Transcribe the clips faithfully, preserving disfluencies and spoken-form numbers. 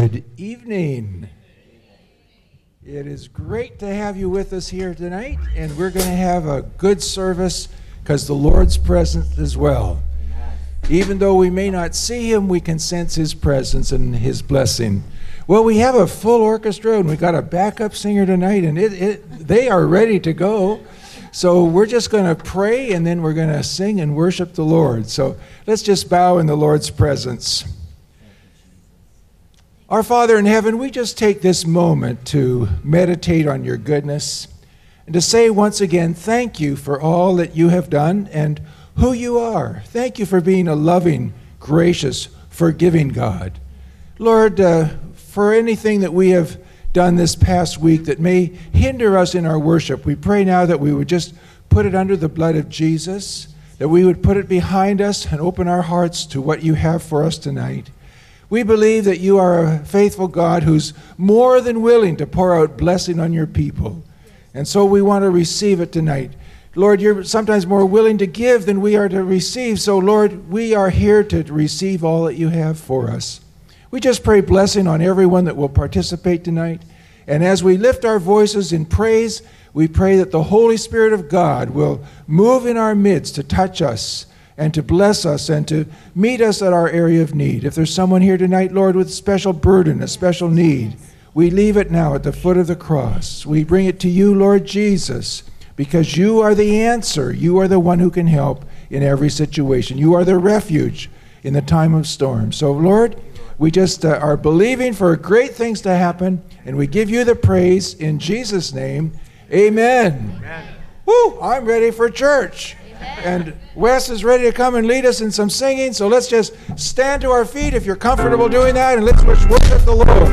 Good evening. It is great to have you with us here tonight, and we're going to have a good service because the Lord's present as well. Even though we may not see him, we can sense his presence and his blessing. Well, we have a full orchestra, and we got a backup singer tonight, and it, it, they are ready to go. So we're just going to pray, and then we're going to sing and worship the Lord. So let's just bow in the Lord's presence. Our Father in heaven, we just take this moment to meditate on your goodness and to say once again, thank you for all that you have done and who you are. Thank you for being a loving, gracious, forgiving God. Lord, uh, for anything that we have done this past week that may hinder us in our worship, we pray now that we would just put it under the blood of Jesus, that we would put it behind us and open our hearts to what you have for us tonight. We believe that you are a faithful God who's more than willing to pour out blessing on your people. And so we want to receive it tonight. Lord, you're sometimes more willing to give than we are to receive. So, Lord, we are here to receive all that you have for us. We just pray blessing on everyone that will participate tonight. And as we lift our voices in praise, we pray that the Holy Spirit of God will move in our midst to touch us and to bless us and to meet us at our area of need. If there's someone here tonight, Lord, with a special burden, a special need, we leave it now at the foot of the cross. We bring it to you, Lord Jesus, because you are the answer. You are the one who can help in every situation. You are the refuge in the time of storm. So, Lord, we just uh, are believing for great things to happen, and we give you the praise in Jesus' name. Amen. Amen. Woo! I'm ready for church. And Wes is ready to come and lead us in some singing, so let's just stand to our feet if you're comfortable doing that, and let's worship the Lord.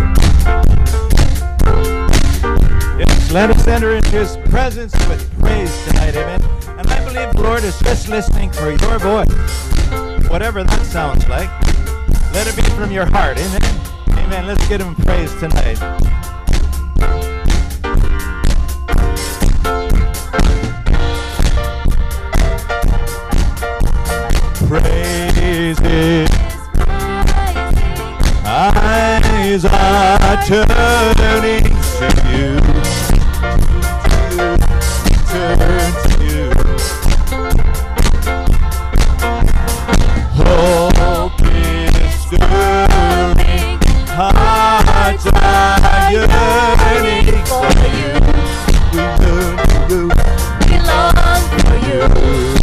Yes, let us enter into his presence with praise tonight, amen. And I believe the Lord is just listening for your voice, whatever that sounds like. Let it be from your heart, amen. Amen. Let's get him praise tonight. Praises, eyes are turning to you, turn to you. Hope is stirring, hearts are yearning for you. We learn to we long for you.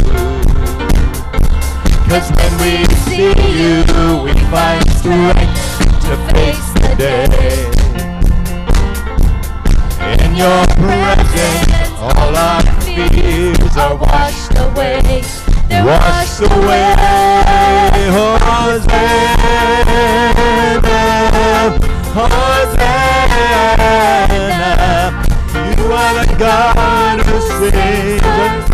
'Cause when we see you, we find strength to face the day. In your presence, all our fears are washed away. They're washed away. Hosanna, Hosanna. You are the God who saves us.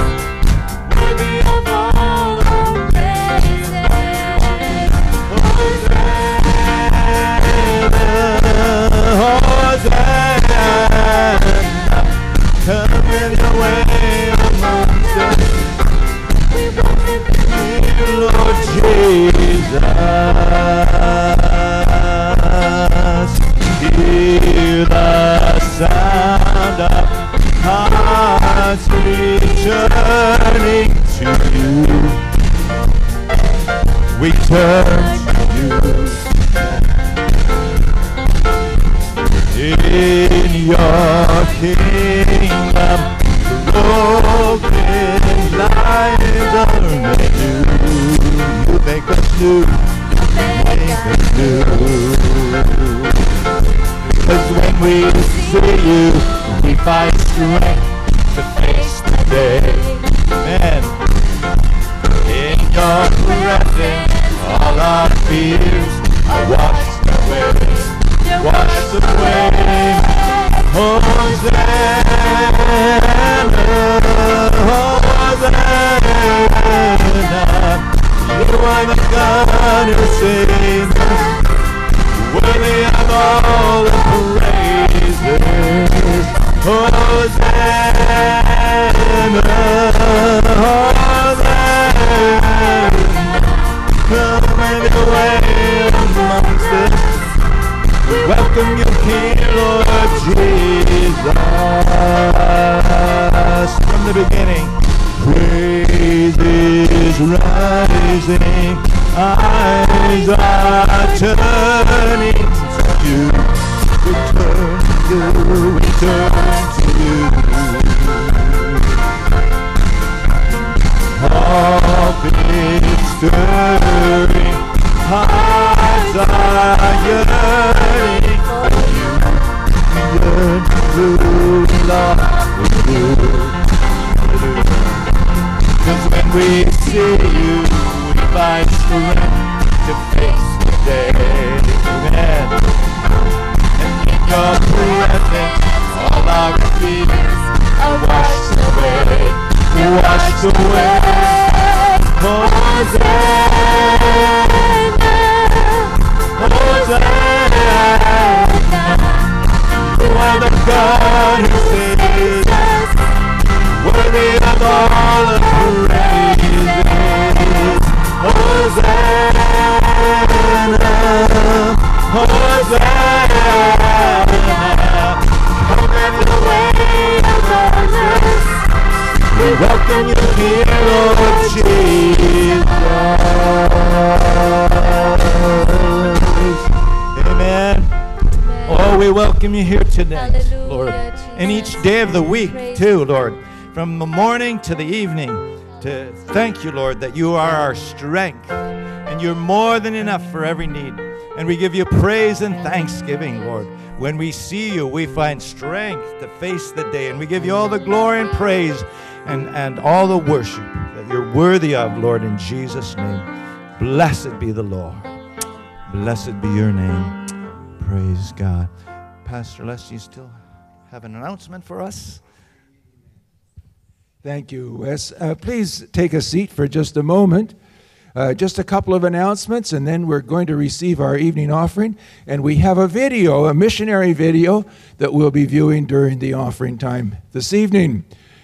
Come with your way amongst us. We welcome you, Lord Jesus. Hear the sound of hearts returning to you. We turn to you. In your kingdom, broken lives are made new. You make us new, make us new. 'Cause when we see you, we find strength to face the day. Amen. In your presence, all our fears are washed away. Washed away. Hosanna, Hosanna. You are the God who saves us, worthy of all the praises. Hosanna, Hosanna. Come and away amongst us. do, we turn to you. All big stirring, hearts are yearning for you. Yearn to love with you. Cause when we see you, we find strength to face the day. Amen. And in your presence, all our fears are washed away, washed away. Hosanna, Hosanna, you are the God who saves us, worthy of all the praises. Hosanna, Hosanna, come in the way of others. We welcome you here, Lord Jesus. Amen. Oh, we welcome you here today, Hallelujah, Lord. Jesus. And each day of the week, too, Lord. From the morning to the evening, to thank you, Lord, that you are our strength. And you're more than enough for every need. And we give you praise and thanksgiving, Lord. When we see you, we find strength to face the day. And we give you all the glory and praise and, and all the worship that you're worthy of, Lord, in Jesus' name. Blessed be the Lord. Blessed be your name. Praise God. Pastor Les, you still have an announcement for us? Thank you, Wes. Uh, please take a seat for just a moment. Uh, just a couple of announcements, and then we're going to receive our evening offering. And we have a video, a missionary video, that we'll be viewing during the offering time this evening.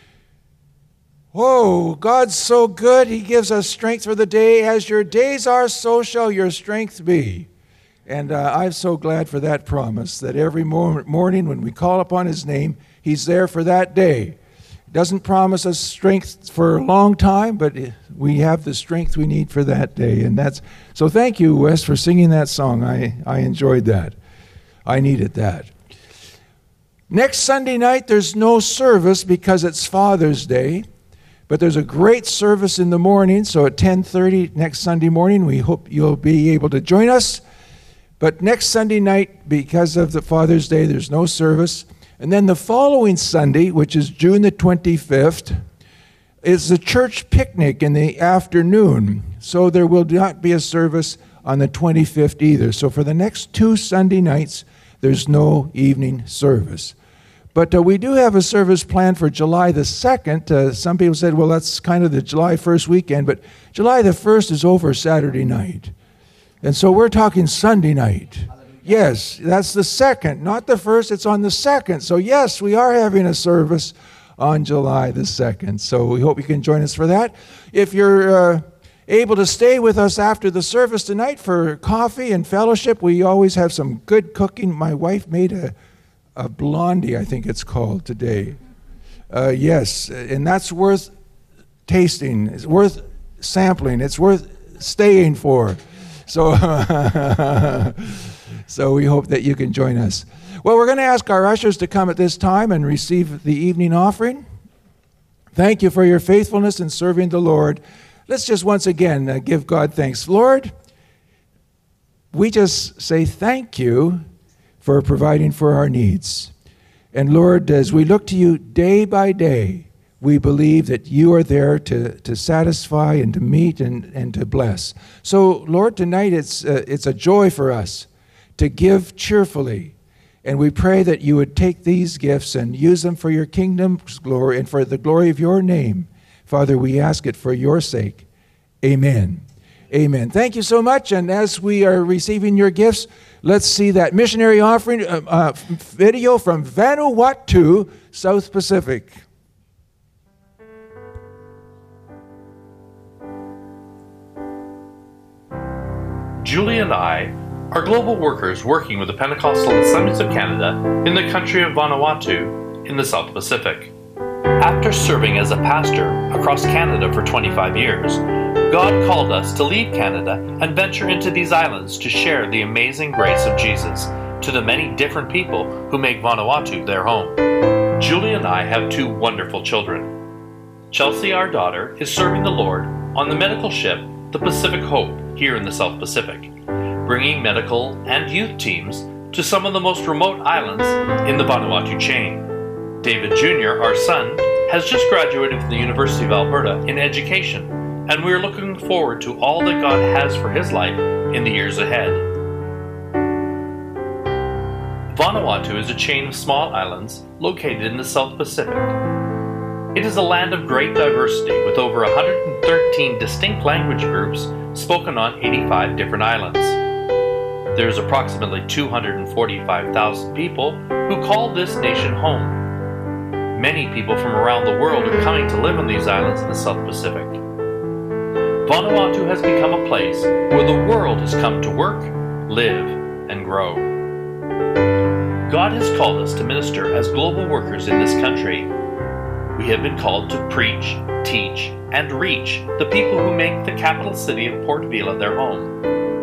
Whoa, God's so good. He gives us strength for the day. As your days are, so shall your strength be. And uh, I'm so glad for that promise, that every mor- morning when we call upon His name, He's there for that day. Doesn't promise us strength for a long time, but we have the strength we need for that day. And that's so thank you, Wes, for singing that song. I, I enjoyed that. I needed that. Next Sunday night, there's no service because it's Father's Day, but there's a great service in the morning. So at ten thirty next Sunday morning, we hope you'll be able to join us. But next Sunday night, because of the Father's Day, there's no service. And then the following Sunday, which is June the twenty-fifth, is the church picnic in the afternoon. So there will not be a service on the twenty-fifth either. So for the next two Sunday nights, there's no evening service. But uh, we do have a service planned for July the second. Uh, some people said, well, that's kind of the July first weekend. But July the first is over Saturday night. And so we're talking Sunday night. Yes, that's the second, not the first, it's on the second. So yes, we are having a service on July the second. So we hope you can join us for that. If you're uh, able to stay with us after the service tonight for coffee and fellowship, we always have some good cooking. My wife made a, a blondie, I think it's called today. Uh, yes, and that's worth tasting. It's worth sampling. It's worth staying for. So... So we hope that you can join us. Well, we're going to ask our ushers to come at this time and receive the evening offering. Thank you for your faithfulness in serving the Lord. Let's just once again uh, give God thanks. Lord, we just say thank you for providing for our needs. And Lord, as we look to you day by day, we believe that you are there to, to satisfy and to meet and, and to bless. So, Lord, tonight it's, uh, it's a joy for us to give cheerfully. And we pray that you would take these gifts and use them for your kingdom's glory and for the glory of your name. Father, we ask it for your sake. Amen. Amen. Thank you so much. And as we are receiving your gifts, let's see that missionary offering uh, uh, video from Vanuatu, South Pacific. Julie and I are global workers working with the Pentecostal Assemblies of Canada in the country of Vanuatu in the South Pacific. After serving as a pastor across Canada for twenty-five years, God called us to leave Canada and venture into these islands to share the amazing grace of Jesus to the many different people who make Vanuatu their home. Julie and I have two wonderful children. Chelsea, our daughter, is serving the Lord on the medical ship, the Pacific Hope, here in the South Pacific, bringing medical and youth teams to some of the most remote islands in the Vanuatu chain. David Junior, our son, has just graduated from the University of Alberta in education, and we are looking forward to all that God has for his life in the years ahead. Vanuatu is a chain of small islands located in the South Pacific. It is a land of great diversity with over one hundred thirteen distinct language groups spoken on eighty-five different islands. There is approximately two hundred forty-five thousand people who call this nation home. Many people from around the world are coming to live on these islands in the South Pacific. Vanuatu has become a place where the world has come to work, live, and grow. God has called us to minister as global workers in this country. We have been called to preach, teach, and reach the people who make the capital city of Port Vila their home.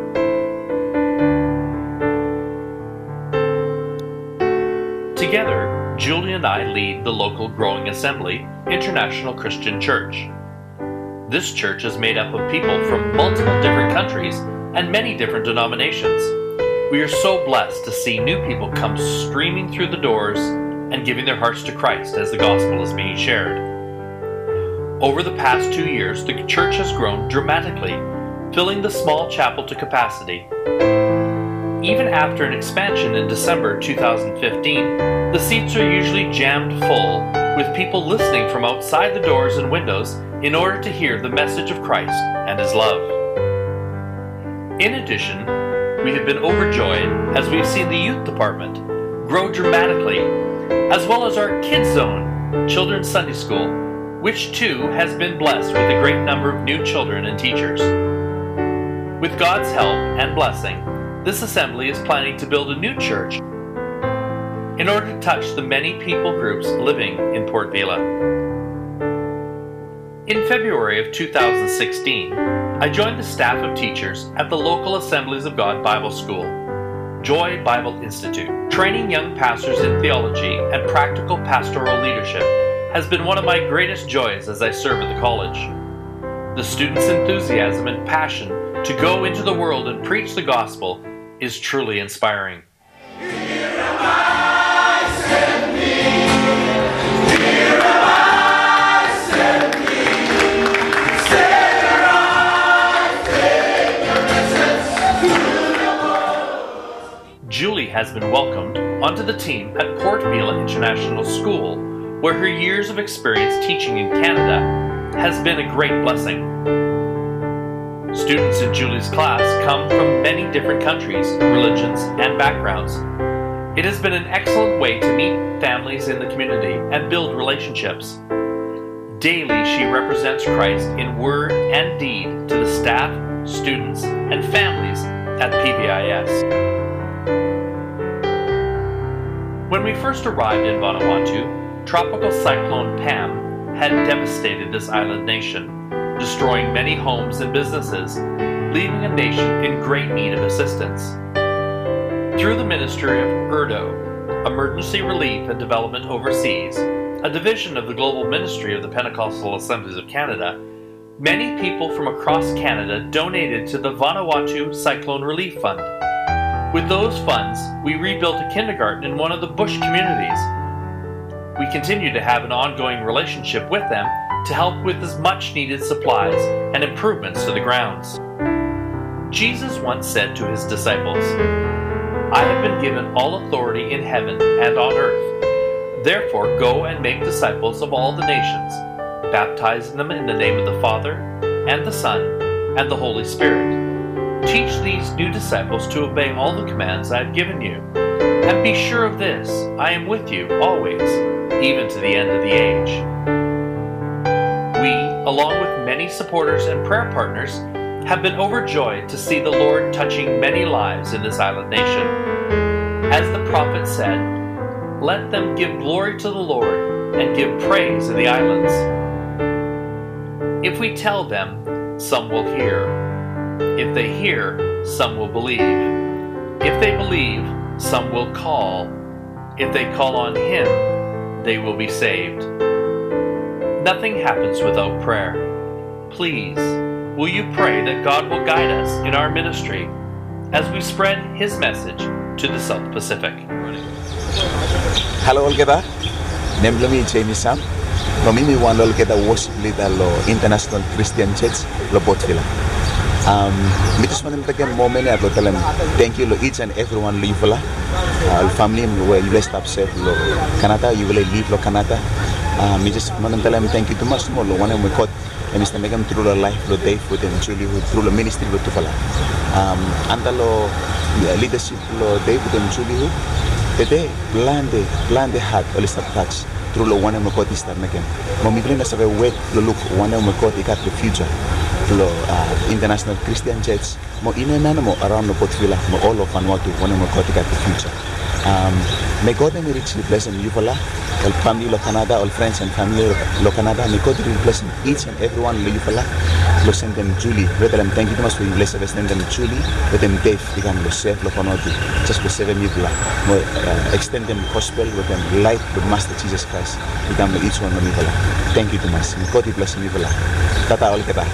Together, Julie and I lead the local Growing Assembly International Christian Church. This church is made up of people from multiple different countries and many different denominations. We are so blessed to see new people come streaming through the doors and giving their hearts to Christ as the gospel is being shared. Over the past two years, the church has grown dramatically, filling the small chapel to capacity. Even after an expansion in December two thousand fifteen, the seats are usually jammed full, with people listening from outside the doors and windows in order to hear the message of Christ and His love. In addition, we have been overjoyed as we've seen the youth department grow dramatically, as well as our Kids Zone, Children's Sunday School, which too has been blessed with a great number of new children and teachers. With God's help and blessing, this assembly is planning to build a new church in order to touch the many people groups living in Port Vila. In February of two thousand sixteen, I joined the staff of teachers at the local Assemblies of God Bible School, Joy Bible Institute. Training young pastors in theology and practical pastoral leadership has been one of my greatest joys as I serve at the college. The students' enthusiasm and passion to go into the world and preach the gospel is truly inspiring. Here am I, send me. Here am I, send me. Savior, I take your presence to the world. Julie has been welcomed onto the team at Port Vila International School, where her years of experience teaching in Canada has been a great blessing. Students in Julie's class come from many different countries, religions, and backgrounds. It has been an excellent way to meet families in the community and build relationships. Daily, she represents Christ in word and deed to the staff, students, and families at P V I S. When we first arrived in Vanuatu, Tropical Cyclone Pam had devastated this island nation, destroying many homes and businesses, leaving a nation in great need of assistance. Through the Ministry of URDO, Emergency Relief and Development Overseas, a division of the Global Ministry of the Pentecostal Assemblies of Canada, many people from across Canada donated to the Vanuatu Cyclone Relief Fund. With those funds, we rebuilt a kindergarten in one of the bush communities. We continue to have an ongoing relationship with them to help with as much needed supplies and improvements to the grounds. Jesus once said to his disciples, "I have been given all authority in heaven and on earth. Therefore go and make disciples of all the nations, baptizing them in the name of the Father, and the Son, and the Holy Spirit. Teach these new disciples to obey all the commands I have given you. And be sure of this, I am with you always, even to the end of the age." We, along with many supporters and prayer partners, have been overjoyed to see the Lord touching many lives in this island nation. As the prophet said, "Let them give glory to the Lord and give praise in the islands." If we tell them, some will hear. If they hear, some will believe. If they believe, Some will call. If they call on Him, they will be saved. Nothing happens without prayer. Please, will you pray that God will guide us in our ministry as we spread His message to the South Pacific? Hello, Olgeda. Nemblami Jamie Sam. Nomimi wan Olgeda worship leader lo International Christian Church lo Botvilla. Um, mi just want to take a moment and tell them thank you lo each and everyone lo Yuvala. All family lo you blessed upset lo Canada you will leave lo Canada. Um, mi just want to tell them thank you too much more lo one we caught and Mister Megan through the life lo Dave with them truly through the ministry lo Tufala. Um, anda lo leadership lo Dave with them truly today blande blande heart all is touch through lo one we caught is that Megan. Mami bring us a wait lo look one we caught it at the future. Lo uh, International Christian Church mo inena mo around the Botvilla mo all of Vanuatu one mo caught it at the future. Um, may God may richly bless them Yuvala, all family lo Canada, all friends and family lo Canada. May God really bless them each and everyone lo Yuvala. Lo send them Julie. Let them thank you so much for you bless them. Send them Julie. Let them Dave. Become lo safe lo Vanuatu. Just for seven Yuvala. Mo uh, extend them gospel with them light with Master Jesus Christ. Become lo each one lo Yuvala. Thank you so much. May God bless them Yuvala. Tata all kita.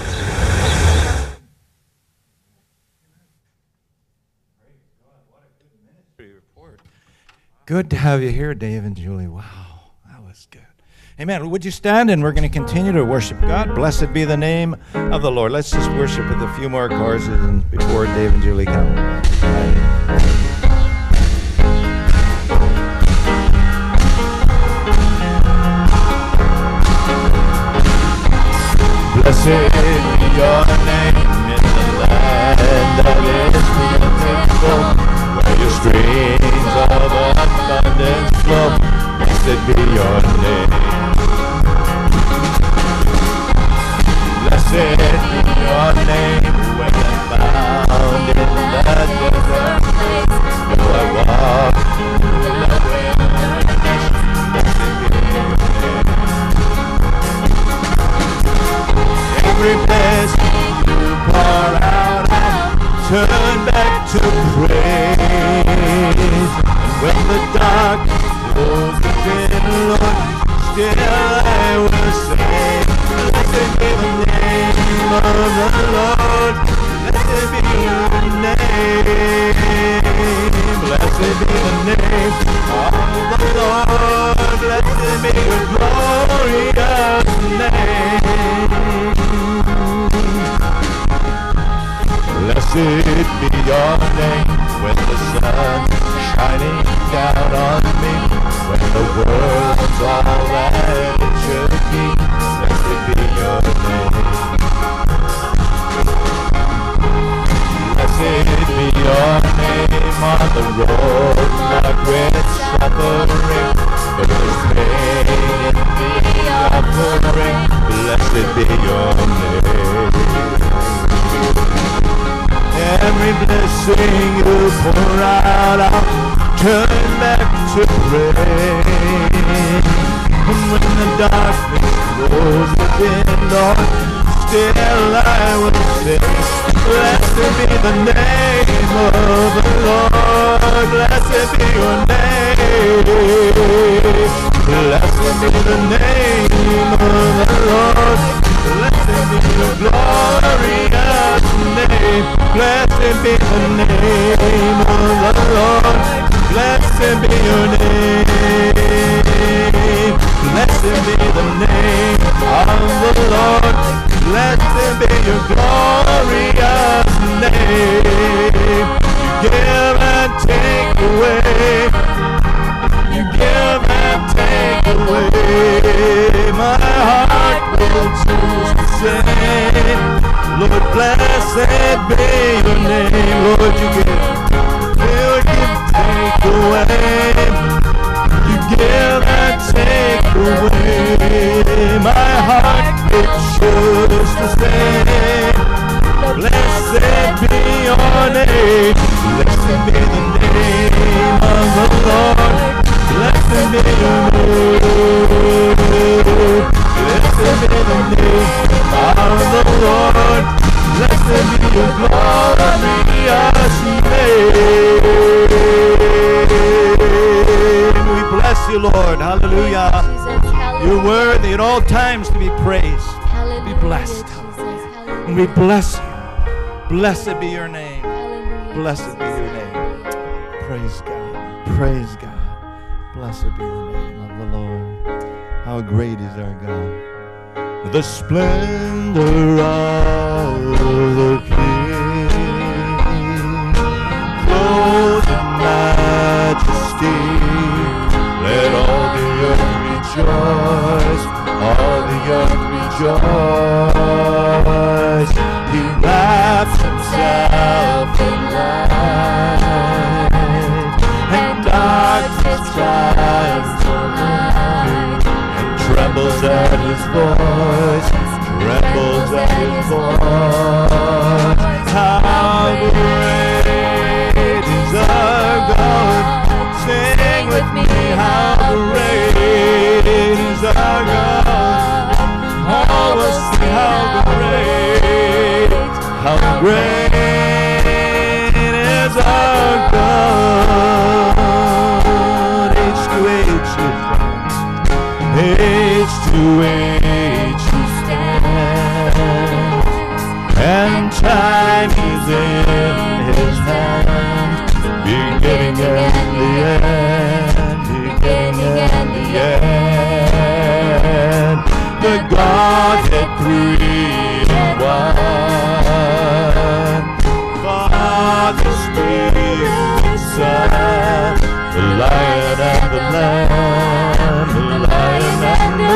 Good to have you here, Dave and Julie. Wow, that was good. Amen. Would you stand, and we're going to continue to worship God. Blessed be the name of the Lord. Let's just worship with a few more choruses and before Dave and Julie come. Blessed be your name in the land that is beautiful, where your streams of abundance flow. Blessed be your name. Blessed be your name when I'm found in the desert place. Though I walk through the wilderness, blessed be your name. Every blessing you pour out, I turn back to praise. And when the darkness flows within, Lord, still I will say, blessed be the name of the Lord. Blessed be your name. Blessed be the name of the Lord. Blessed be your glorious name. Blessed be your name when the sun is shining down on me, when the world's all that it should be. Blessed be your name. Blessed be your name on the road marked with suffering, but there's pain in the offering. Blessed be your name. Every blessing you pour out, I'll turn back to praise. And when the darkness grows within, Lord, still I will say, blessed be the name of the Lord. Blessed be your name. Blessed be the name of the Lord. Blessed be your glorious name. Blessed be the name of the Lord. Blessed be your name. Blessed be the name of the Lord. Blessed be your glorious name. You give and take away. You give and take away. My heart will choose to say, Lord, blessed be your name. Lord, you give, you give, take away. You give and take away. My heart will choose to say, blessed be your name. Blessed be the name of the Lord. Blessed be your name. Blessed be the name of the Lord. Blessed be your glorious name. you, Lord. Hallelujah. You're worthy at all times to be praised, to be blessed. And we bless you. Blessed be your name. Blessed be your name. Praise God. Praise God. Blessed be the name of the Lord. How great is our God. The splendor of the King, clothed in majesty. Let all the earth rejoice. All the earth rejoice. He wraps himself in light, and darkness shines so high, and trembles at his voice, trembles at his voice. How great is our God! Sing with me, how great is our God! All will see how great, how great is our God. Age to age he stands, age to age he stands, and time is in his hand, beginning and the end, beginning and the end. The Godhead three in one, Father, Spirit, Son, the Lion and the Lamb, the Lion and the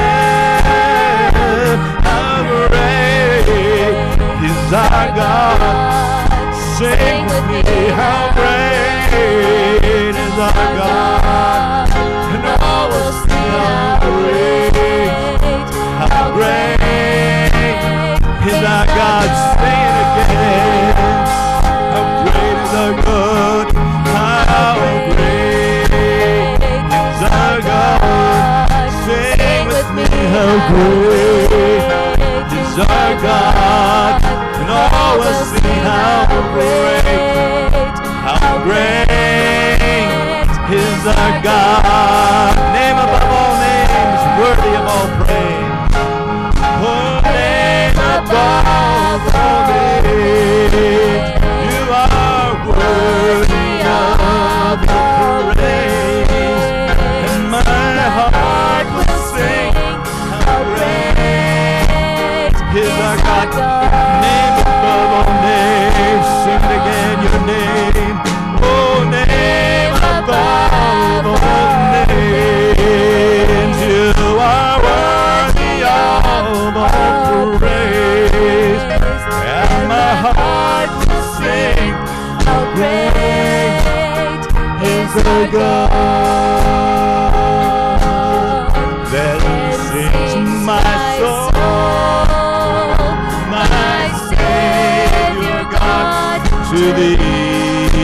Lamb. How great is our God! Sing with me, how great is our God! And all will see how great, how great is our God. Say it again. How great is our God? How great is our God? Sing with me, how great is our God? And all will see how great, how great is our God. Name above all names, worthy of all praise. Oh, name above all names, you are worthy of your praise. And my heart will sing, how great is our God. Name above all names, sing again your name. Oh, name above all names, you are worthy of all praise. And my heart will sing, how great is our God. Then sings my soul, my Savior God, to thee.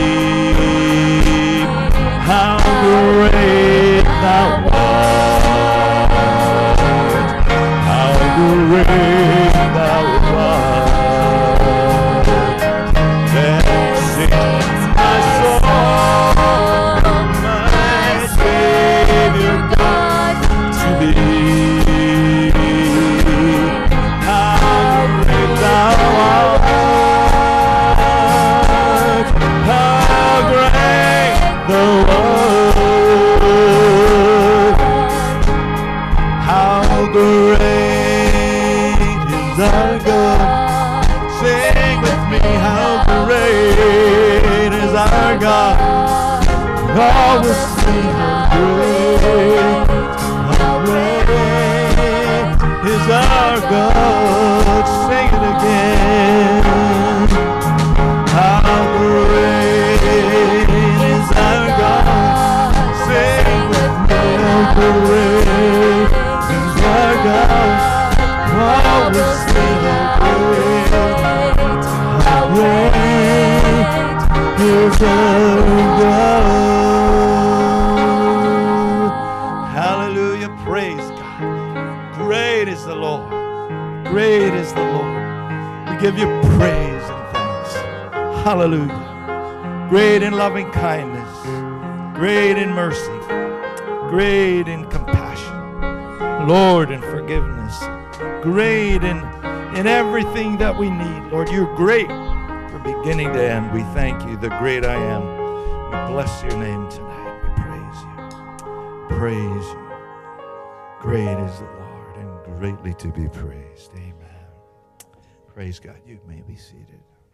How great thou art, how great thou art. Then sings my soul, my Savior God, to thee. How great thou art, how great thou art. How great is our God? Sing with me, how great is our God? All will see how great, how great is our God. Sing it again. How great is our God? Sing with me, how great is our God? All will see how great, how great is our God. Hallelujah, praise God. Great is the Lord, great is the Lord. We give you praise and thanks. Hallelujah. Great in loving kindness, great in mercy, great in compassion, Lord, in forgiveness, great in, in everything that we need. Lord, you're great from beginning to end. We thank you, the great I am. We bless your name tonight. We praise you. Praise you. Great is the Lord and greatly to be praised. Amen. Praise God. You may be seated.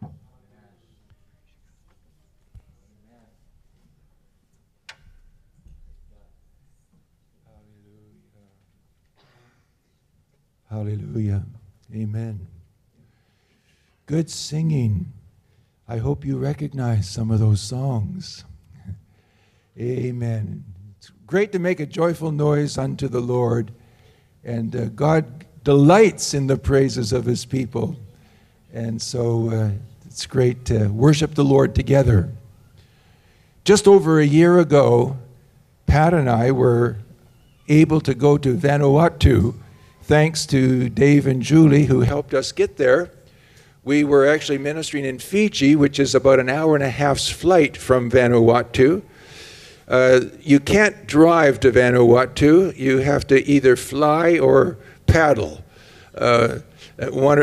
Hallelujah. Amen. Good singing. I hope you recognize some of those songs. Amen. It's great to make a joyful noise unto the Lord, and uh, God delights in the praises of his people. And so uh, it's great to worship the Lord together. Just over a year ago, Pat and I were able to go to Vanuatu, thanks to Dave and Julie who helped us get there. We were actually ministering in Fiji, which is about an hour and a half's flight from Vanuatu. Uh, you can't drive to Vanuatu. You have to either fly or paddle. Uh, one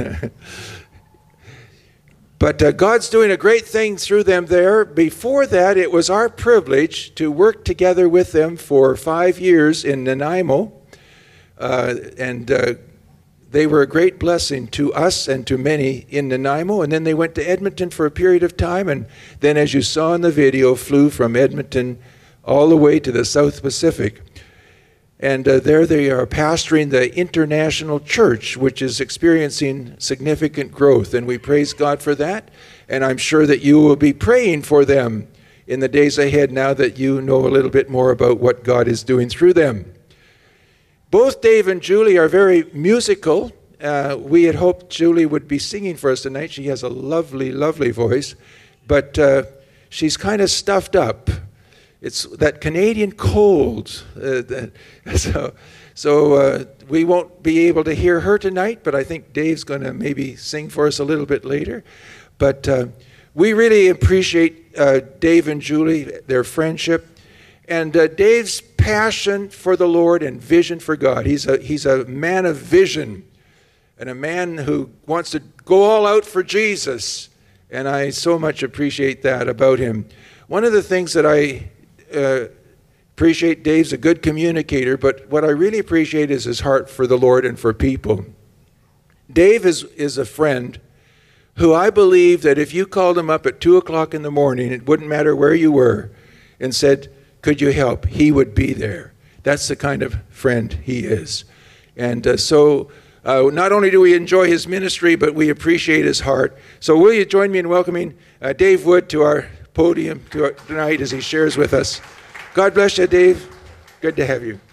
But uh, God's doing a great thing through them there. Before that, it was our privilege to work together with them for five years in Nanaimo. Uh, and uh, they were a great blessing to us and to many in Nanaimo. And then they went to Edmonton for a period of time. And then, as you saw in the video, flew from Edmonton all the way to the South Pacific. And uh, there they are pastoring the International Church, which is experiencing significant growth. And we praise God for that. And I'm sure that you will be praying for them in the days ahead now that you know a little bit more about what God is doing through them. Both Dave and Julie are very musical. Uh, we had hoped Julie would be singing for us tonight. She has a lovely, lovely voice. But uh, she's kind of stuffed up. It's that Canadian cold. Uh, that, so so uh, we won't be able to hear her tonight, but I think Dave's going to maybe sing for us a little bit later. But uh, we really appreciate uh, Dave and Julie, their friendship, and uh, Dave's passion for the Lord and vision for God. He's a, he's a man of vision and a man who wants to go all out for Jesus, and I so much appreciate that about him. One of the things that I Uh, appreciate, Dave's a good communicator, but what I really appreciate is his heart for the Lord and for people. Dave is, is a friend who I believe that if you called him up at two o'clock in the morning, it wouldn't matter where you were, and said, could you help? He would be there. That's the kind of friend he is. And uh, so uh, not only do we enjoy his ministry, but we appreciate his heart. So will you join me in welcoming uh, Dave Wood to our podium tonight as he shares with us. God bless you, Dave. Good to have you.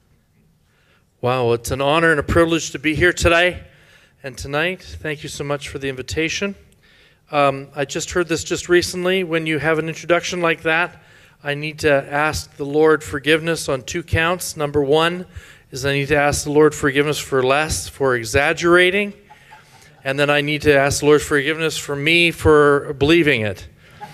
Wow, it's an honor and a privilege to be here today and tonight. Thank you so much for the invitation. Um, I just heard this just recently. When you have an introduction like that, I need to ask the Lord forgiveness on two counts. Number one is I need to ask the Lord forgiveness for Les, for exaggerating. And then I need to ask the Lord forgiveness for me for believing it.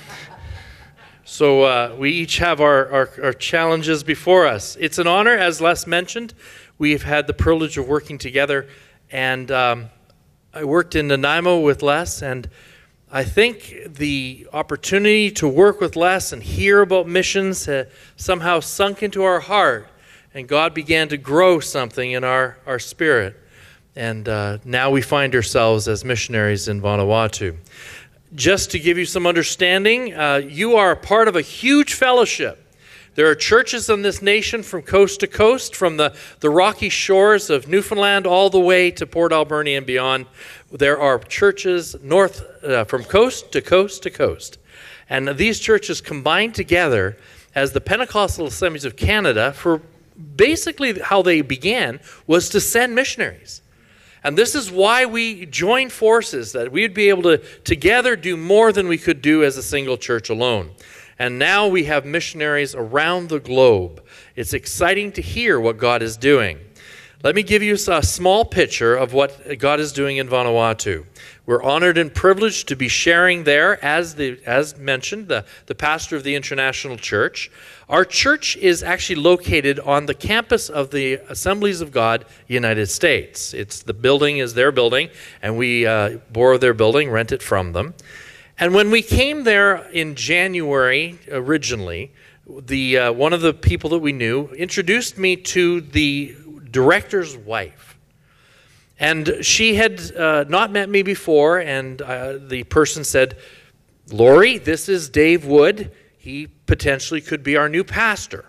So uh, we each have our, our, our challenges before us. It's an honor, as Les mentioned. We've had the privilege of working together. And um, I worked in Nanaimo with Les. And I think the opportunity to work with Les and hear about missions uh, somehow sunk into our heart. And God began to grow something in our, our spirit. And uh, now we find ourselves as missionaries in Vanuatu. Just to give you some understanding, uh, you are a part of a huge fellowship. There are churches in this nation from coast to coast, from the, the rocky shores of Newfoundland all the way to Port Alberni and beyond. There are churches north uh, from coast to coast to coast. And these churches combine together as the Pentecostal Assemblies of Canada for basically how they began was to send missionaries. And this is why we joined forces, that we would be able to together do more than we could do as a single church alone. And now we have missionaries around the globe. It's exciting to hear what God is doing. Let me give you a small picture of what God is doing in Vanuatu. We're honored and privileged to be sharing there, as the as mentioned, the, the pastor of the International Church. Our church is actually located on the campus of the Assemblies of God United States. It's the building is their building, and we uh, borrow their building, rent it from them. And when we came there in January originally, the uh, one of the people that we knew introduced me to the director's wife. And she had uh, not met me before, and uh, the person said, "Lori, this is Dave Wood. He potentially could be our new pastor."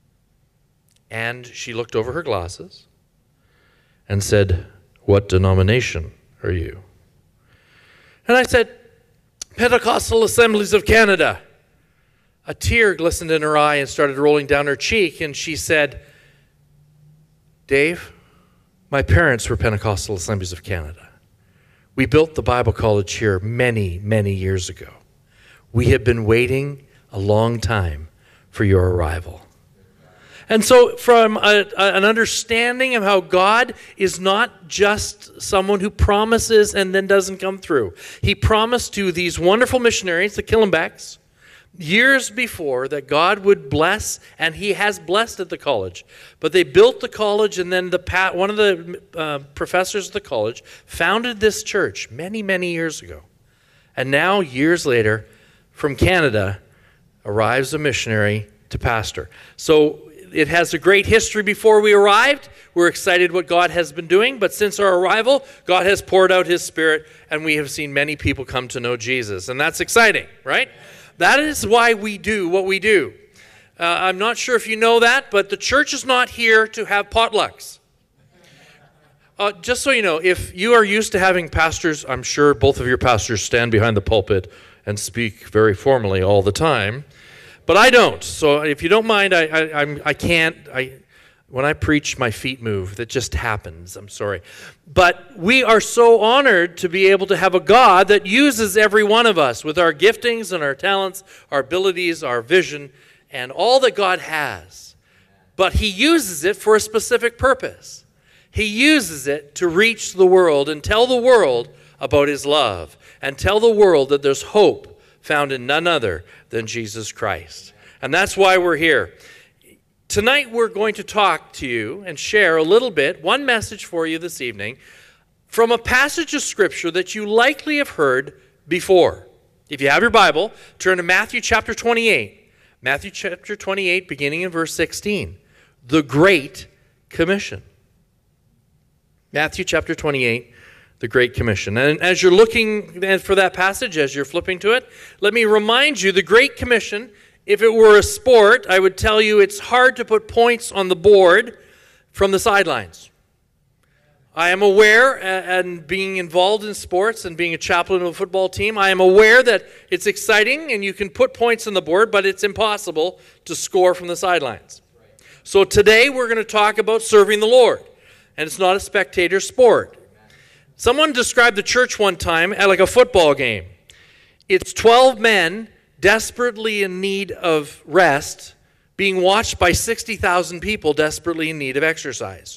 And she looked over her glasses and said, "What denomination are you?" And I said, "Pentecostal Assemblies of Canada." A tear glistened in her eye and started rolling down her cheek, and she said, "Dave, my parents were Pentecostal Assemblies of Canada. We built the Bible College here many, many years ago. We have been waiting a long time for your arrival." And so from a, an understanding of how God is not just someone who promises and then doesn't come through. He promised to these wonderful missionaries, the Killenbecks, years before that God would bless, and he has blessed at the college. But they built the college, and then the one of the uh, professors of the college founded this church many, many years ago. And now, years later, from Canada, arrives a missionary to pastor. So it has a great history before we arrived. We're excited what God has been doing, but since our arrival, God has poured out his Spirit, and we have seen many people come to know Jesus. And that's exciting, right? That is why we do what we do. Uh, I'm not sure if you know that, but the church is not here to have potlucks. Uh, just so you know, if you are used to having pastors, I'm sure both of your pastors stand behind the pulpit and speak very formally all the time, but I don't. So if you don't mind, I I, I'm, I can't. I when I preach, my feet move. That just happens. I'm sorry. But we are so honored to be able to have a God that uses every one of us with our giftings and our talents, our abilities, our vision, and all that God has. But he uses it for a specific purpose. He uses it to reach the world and tell the world about his love and tell the world that there's hope found in none other than Jesus Christ. And that's why we're here. Tonight we're going to talk to you and share a little bit, one message for you this evening, from a passage of Scripture that you likely have heard before. If you have your Bible, turn to Matthew chapter twenty-eight. Matthew chapter twenty-eight, beginning in verse sixteen. The Great Commission. Matthew chapter twenty-eight, the Great Commission. And as you're looking for that passage, as you're flipping to it, let me remind you, the Great Commission, if it were a sport, I would tell you it's hard to put points on the board from the sidelines. I am aware, and being involved in sports and being a chaplain of a football team, I am aware that it's exciting and you can put points on the board, but it's impossible to score from the sidelines. So today we're going to talk about serving the Lord, and it's not a spectator sport. Someone described the church one time like a football game. It's twelve men desperately in need of rest, being watched by sixty thousand people desperately in need of exercise.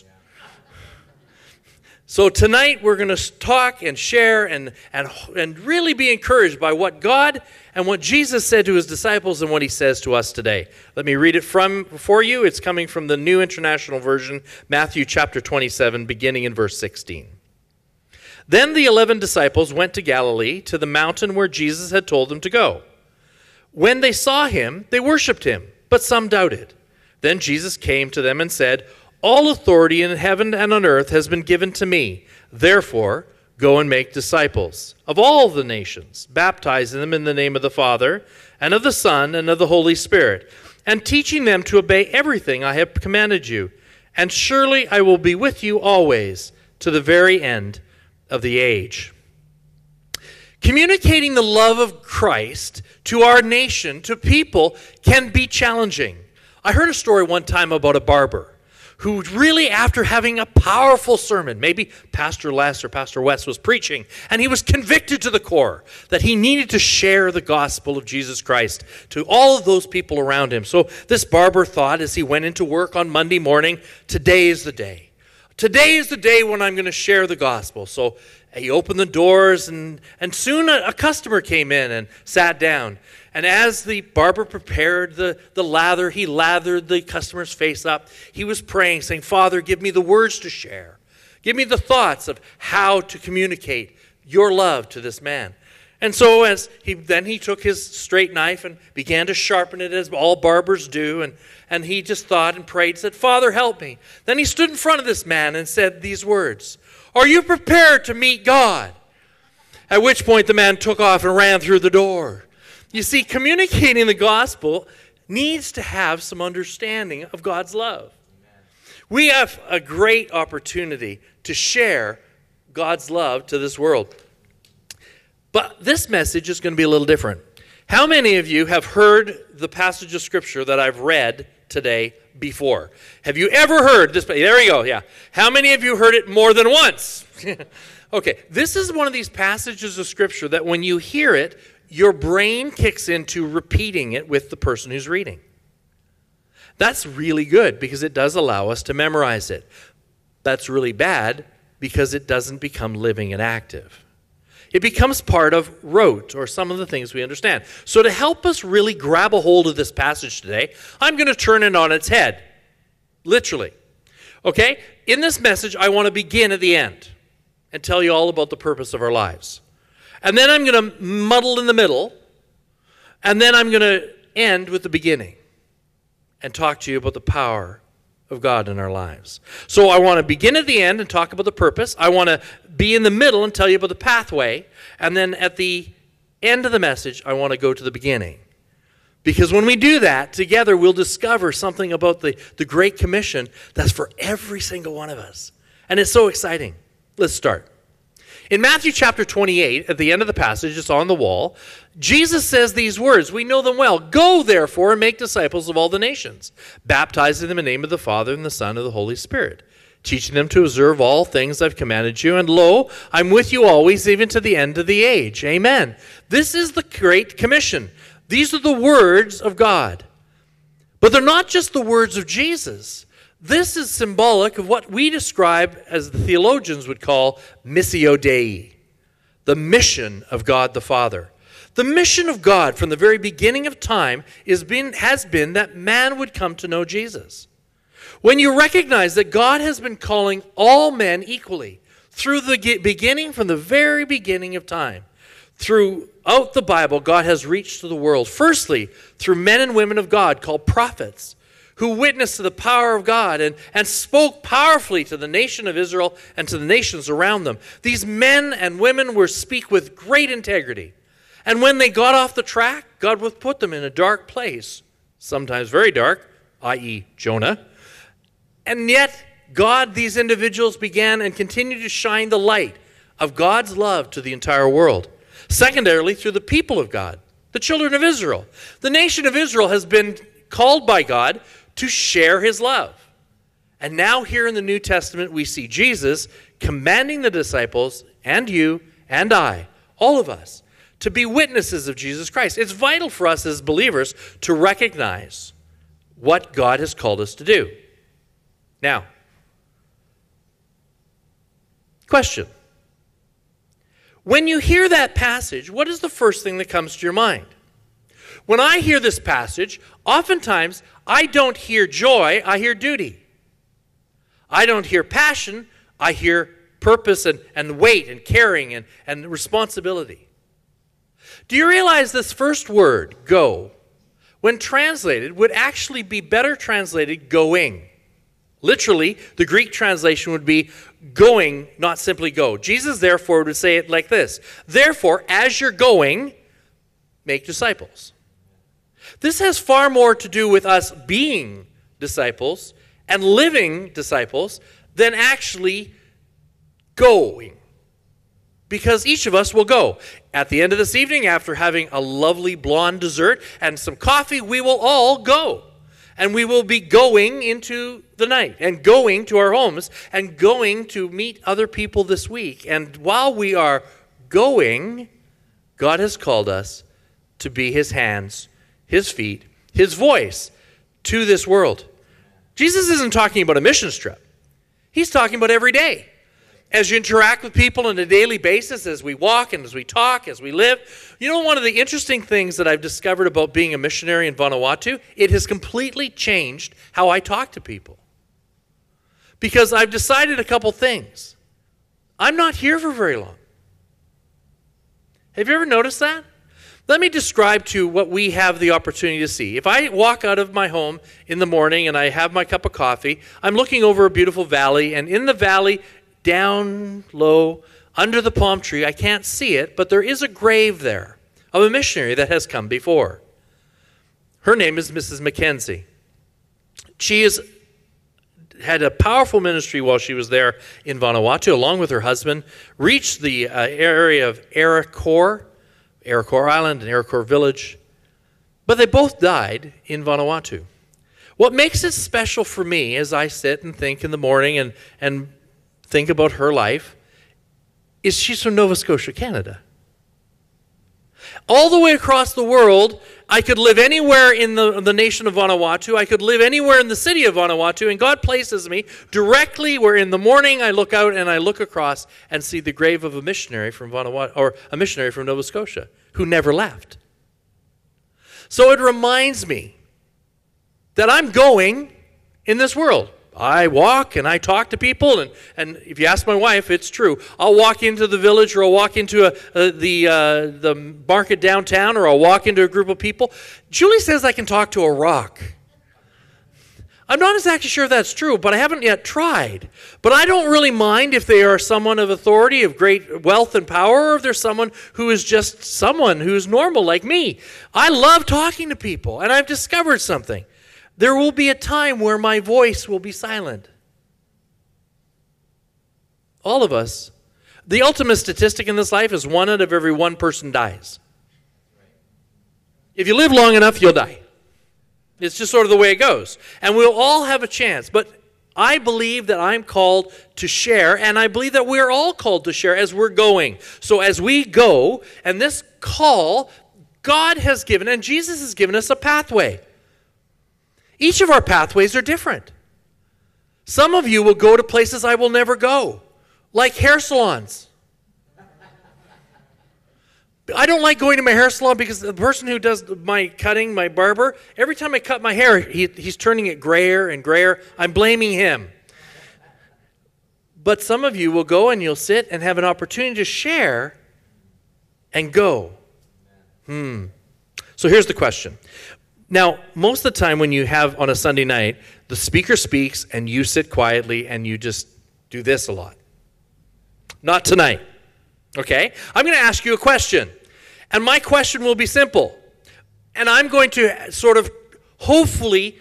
So tonight we're going to talk and share and, and, and really be encouraged by what God and what Jesus said to his disciples and what he says to us today. Let me read it from for you. It's coming from the New International Version, Matthew chapter twenty-seven, beginning in verse sixteen. Then the eleven disciples went to Galilee, to the mountain where Jesus had told them to go. When they saw him, they worshipped him, but some doubted. Then Jesus came to them and said, "All authority in heaven and on earth has been given to me. Therefore, go and make disciples of all the nations, baptizing them in the name of the Father, and of the Son, and of the Holy Spirit, and teaching them to obey everything I have commanded you. And surely I will be with you always, to the very end of the age." Communicating the love of Christ to our nation, to people, can be challenging. I heard a story one time about a barber who really, after having a powerful sermon, maybe Pastor Les or Pastor West was preaching, and he was convicted to the core that he needed to share the gospel of Jesus Christ to all of those people around him. So this barber thought, as he went into work on Monday morning, today is the day. Today is the day when I'm going to share the gospel. So he opened the doors, and, and soon a, a customer came in and sat down. And as the barber prepared the, the lather, he lathered the customer's face up. He was praying, saying, Father, give me the words to share. Give me the thoughts of how to communicate your love to this man. And so as he then he took his straight knife and began to sharpen it, as all barbers do, and, and he just thought and prayed, said, Father, help me. Then he stood in front of this man and said these words, Are you prepared to meet God? At which point the man took off and ran through the door. You see, communicating the gospel needs to have some understanding of God's love. We have a great opportunity to share God's love to this world. But this message is going to be a little different. How many of you have heard the passage of Scripture that I've read today before? Have you ever heard this? There we go, yeah. How many of you heard it more than once? Okay, this is one of these passages of Scripture that when you hear it, your brain kicks into repeating it with the person who's reading. That's really good because it does allow us to memorize it. That's really bad because it doesn't become living and active. It becomes part of rote, or some of the things we understand. So to help us really grab a hold of this passage today, I'm going to turn it on its head. Literally. Okay? In this message, I want to begin at the end and tell you all about the purpose of our lives. And then I'm going to muddle in the middle, and then I'm going to end with the beginning and talk to you about the power of God in our lives. So I want to begin at the end and talk about the purpose. I want to be in the middle and tell you about the pathway. And then at the end of the message, I want to go to the beginning. Because when we do that, together we'll discover something about the, the Great Commission that's for every single one of us. And it's so exciting. Let's start. In Matthew chapter twenty-eight, at the end of the passage, it's on the wall, Jesus says these words. We know them well. Go, therefore, and make disciples of all the nations, baptizing them in the name of the Father and the Son and the Holy Spirit, teaching them to observe all things I've commanded you. And lo, I'm with you always, even to the end of the age. Amen. This is the Great Commission. These are the words of God. But they're not just the words of Jesus. This is symbolic of what we describe as the theologians would call Missio Dei, the mission of God the Father. The mission of God from the very beginning of time is been, has been that man would come to know Jesus. When you recognize that God has been calling all men equally through the beginning, from the very beginning of time, throughout the Bible, God has reached to the world. Firstly, through men and women of God called prophets, who witnessed to the power of God and, and spoke powerfully to the nation of Israel and to the nations around them. These men and women were speak with great integrity. And when they got off the track, God would put them in a dark place, sometimes very dark, that is. Jonah. And yet, God, these individuals began and continued to shine the light of God's love to the entire world. Secondarily, through the people of God, the children of Israel. The nation of Israel has been called by God to share his love. And now here in the New Testament, we see Jesus commanding the disciples, and you and I, all of us, to be witnesses of Jesus Christ. It's vital for us as believers to recognize what God has called us to do. Now, question. When you hear that passage, what is the first thing that comes to your mind? When I hear this passage, oftentimes I don't hear joy, I hear duty. I don't hear passion, I hear purpose and, and weight and caring and, and responsibility. Do you realize this first word, go, when translated, would actually be better translated going? Literally, the Greek translation would be going, not simply go. Jesus, therefore, would say it like this. Therefore, as you're going, make disciples. This has far more to do with us being disciples and living disciples than actually going. Because each of us will go. At the end of this evening, after having a lovely blonde dessert and some coffee, we will all go. And we will be going into the night and going to our homes and going to meet other people this week. And while we are going, God has called us to be his hands, his feet, his voice to this world. Jesus isn't talking about a mission trip. He's talking about every day. As you interact with people on a daily basis, as we walk and as we talk, as we live. You know, one of the interesting things that I've discovered about being a missionary in Vanuatu, it has completely changed how I talk to people. Because I've decided a couple things. I'm not here for very long. Have you ever noticed that? Let me describe to you what we have the opportunity to see. If I walk out of my home in the morning and I have my cup of coffee, I'm looking over a beautiful valley, and in the valley, down low, under the palm tree, I can't see it, but there is a grave there of a missionary that has come before. Her name is Missus Mackenzie. She has had a powerful ministry while she was there in Vanuatu, along with her husband, reached the uh, area of Arikor, Arikor Island and Arikor Village, but they both died in Vanuatu. What makes it special for me as I sit and think in the morning and, and think about her life is she's from Nova Scotia, Canada. All the way across the world, I could live anywhere in the, the nation of Vanuatu. I could live anywhere in the city of Vanuatu, and God places me directly where in the morning I look out and I look across and see the grave of a missionary from Vanuatu, or a missionary from Nova Scotia who never left. So it reminds me that I'm going in this world. I walk and I talk to people, and, and if you ask my wife, it's true. I'll walk into the village, or I'll walk into a, a, the, uh, the market downtown, or I'll walk into a group of people. Julie says I can talk to a rock. I'm not exactly sure if that's true, but I haven't yet tried. But I don't really mind if they are someone of authority, of great wealth and power, or if they're someone who is just someone who's normal like me. I love talking to people, and I've discovered something. There will be a time where my voice will be silent. All of us. The ultimate statistic in this life is one out of every one person dies. If you live long enough, you'll die. It's just sort of the way it goes. And we'll all have a chance. But I believe that I'm called to share, and I believe that we're all called to share as we're going. So as we go, and this call, God has given, and Jesus has given us a pathway. Each of our pathways are different. Some of you will go to places I will never go, like hair salons. I don't like going to my hair salon because the person who does my cutting, my barber, every time I cut my hair, he, he's turning it grayer and grayer. I'm blaming him. But some of you will go and you'll sit and have an opportunity to share and go. Hmm. So here's the question. Now, most of the time when you have on a Sunday night, the speaker speaks and you sit quietly and you just do this a lot. Not tonight, okay? I'm going to ask you a question, and my question will be simple. And I'm going to sort of, hopefully,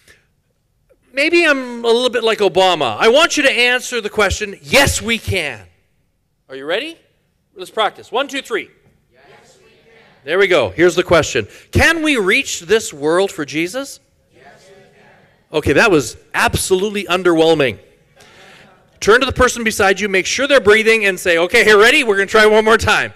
maybe I'm a little bit like Obama. I want you to answer the question, yes, we can. Are you ready? Let's practice. One, two, three. There we go. Here's the question. Can we reach this world for Jesus? Yes, we can. Okay, that was absolutely underwhelming. Turn to the person beside you, make sure they're breathing, and say, okay, here, ready? We're going to try one more time.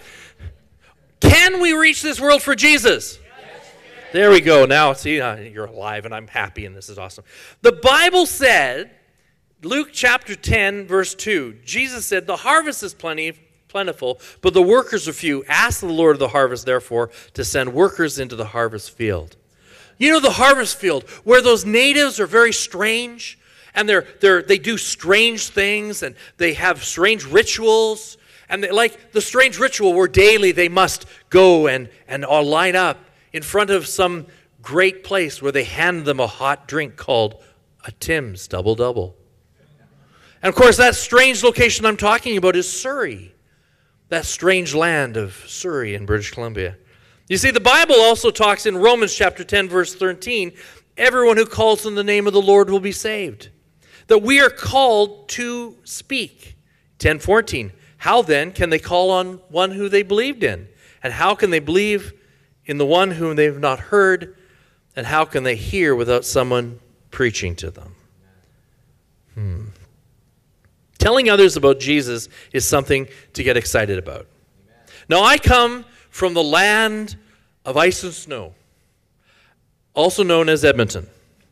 Can we reach this world for Jesus? Yes, we can. There we go. Now, see, uh, you're alive, and I'm happy, and this is awesome. The Bible said, Luke chapter ten, verse two, Jesus said, the harvest is plenty, plentiful, but the workers are few. Ask the Lord of the harvest, therefore, to send workers into the harvest field. You know, the harvest field, where those natives are very strange, and they're, they're, they do strange things, and they have strange rituals, and they, like the strange ritual where daily they must go and, and all line up in front of some great place where they hand them a hot drink called a Tim's Double Double. And of course, that strange location I'm talking about is Surrey. That strange land of Surrey in British Columbia. You see, the Bible also talks in Romans chapter ten, verse thirteen, everyone who calls on the name of the Lord will be saved. That we are called to speak. ten fourteen, how then can they call on one who they believed in? And how can they believe in the one whom they have not heard? And how can they hear without someone preaching to them? Hmm. Telling others about Jesus is something to get excited about. Amen. Now, I come from the land of ice and snow, also known as Edmonton.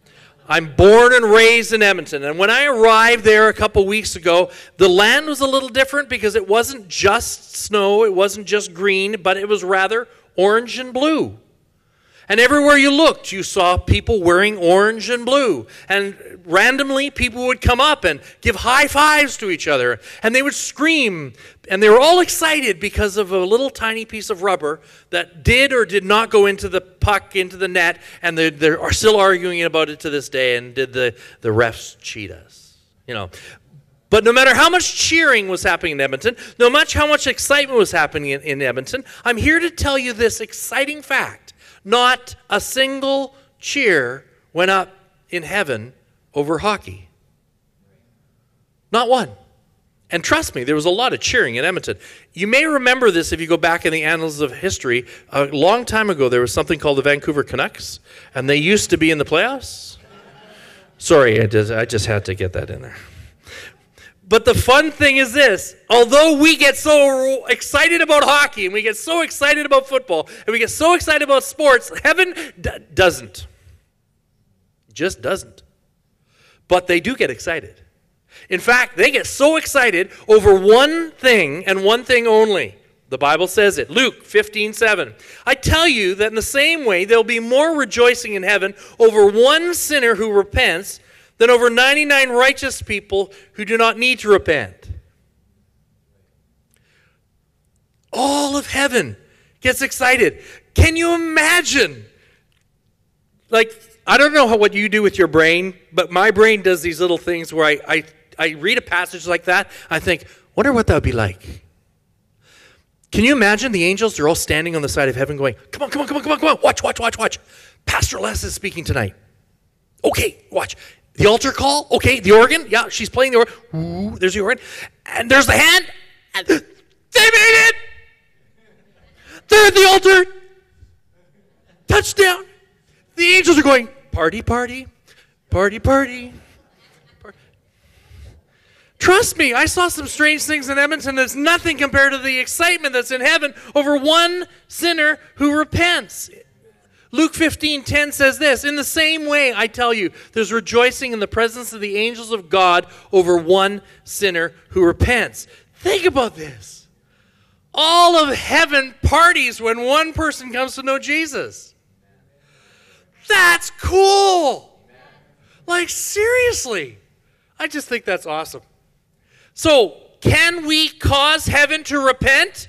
I'm born and raised in Edmonton. And when I arrived there a couple weeks ago, the land was a little different because it wasn't just snow, it wasn't just green, but it was rather orange and blue. And everywhere you looked, you saw people wearing orange and blue. And randomly, people would come up and give high fives to each other. And they would scream. And they were all excited because of a little tiny piece of rubber that did or did not go into the puck, into the net. And they they are still arguing about it to this day. And did the, the refs cheat us? You know. But no matter how much cheering was happening in Edmonton, no matter how much excitement was happening in, in Edmonton, I'm here to tell you this exciting fact. Not a single cheer went up in heaven over hockey. Not one. And trust me, there was a lot of cheering in Edmonton. You may remember this if you go back in the annals of history. A long time ago, there was something called the Vancouver Canucks, and they used to be in the playoffs. Sorry, I just, I just had to get that in there. But the fun thing is this, although we get so excited about hockey and we get so excited about football and we get so excited about sports, heaven d- doesn't. Just doesn't. But they do get excited. In fact, they get so excited over one thing and one thing only. The Bible says it. Luke fifteen seven. I tell you that in the same way, there'll be more rejoicing in heaven over one sinner who repents than over ninety-nine righteous people who do not need to repent. All of heaven gets excited. Can you imagine? Like, I don't know how, what you do with your brain, but my brain does these little things where I, I, I read a passage like that, I think, wonder what that would be like. Can you imagine the angels? They're all standing on the side of heaven going, come on, come on, come on, come on, come on, watch, watch, watch, watch. Pastor Les is speaking tonight. Okay, watch. The altar call, okay, the organ, yeah, she's playing the organ. Ooh, there's the organ. And there's the hand. And they made it! They're at the altar. Touchdown. The angels are going, party, party, party, party. party. Trust me, I saw some strange things in Edmonton that's nothing compared to the excitement that's in heaven over one sinner who repents. Luke fifteen ten says this, in the same way, I tell you, there's rejoicing in the presence of the angels of God over one sinner who repents. Think about this. All of heaven parties when one person comes to know Jesus. That's cool. Like, seriously. I just think that's awesome. So, can we cause heaven to repent?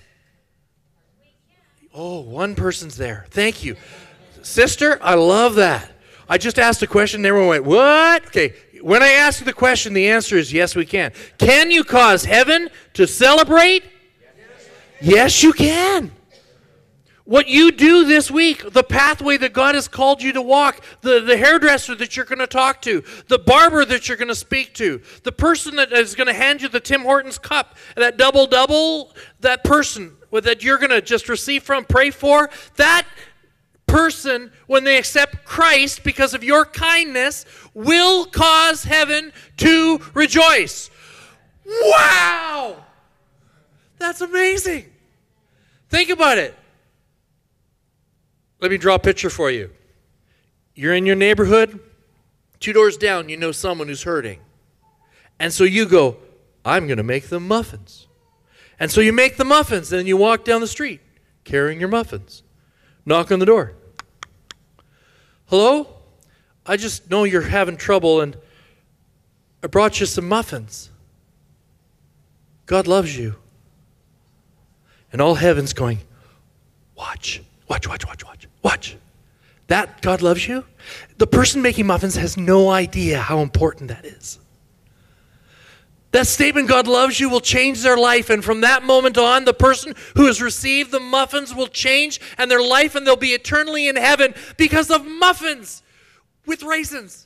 Oh, one person's there. Thank you. Sister, I love that. I just asked a question and everyone went, what? Okay, when I ask you the question, the answer is yes, we can. Can you cause heaven to celebrate? Yes, yes you can. What you do this week, the pathway that God has called you to walk, the, the hairdresser that you're going to talk to, the barber that you're going to speak to, the person that is going to hand you the Tim Hortons cup, that double-double, that person that you're going to just receive from, pray for, that person, when they accept Christ because of your kindness, will cause heaven to rejoice. Wow! That's amazing. Think about it. Let me draw a picture for you. You're in your neighborhood, two doors down, you know someone who's hurting. And so you go, I'm going to make them muffins. And so you make the muffins, and you walk down the street carrying your muffins. Knock on the door. Hello? I just know you're having trouble, and I brought you some muffins. God loves you. And all heaven's going, watch, watch, watch, watch, watch, watch. That God loves you? The person making muffins has no idea how important that is. That statement, God loves you, will change their life. And from that moment on, the person who has received the muffins will change and their life, and they'll be eternally in heaven because of muffins with raisins.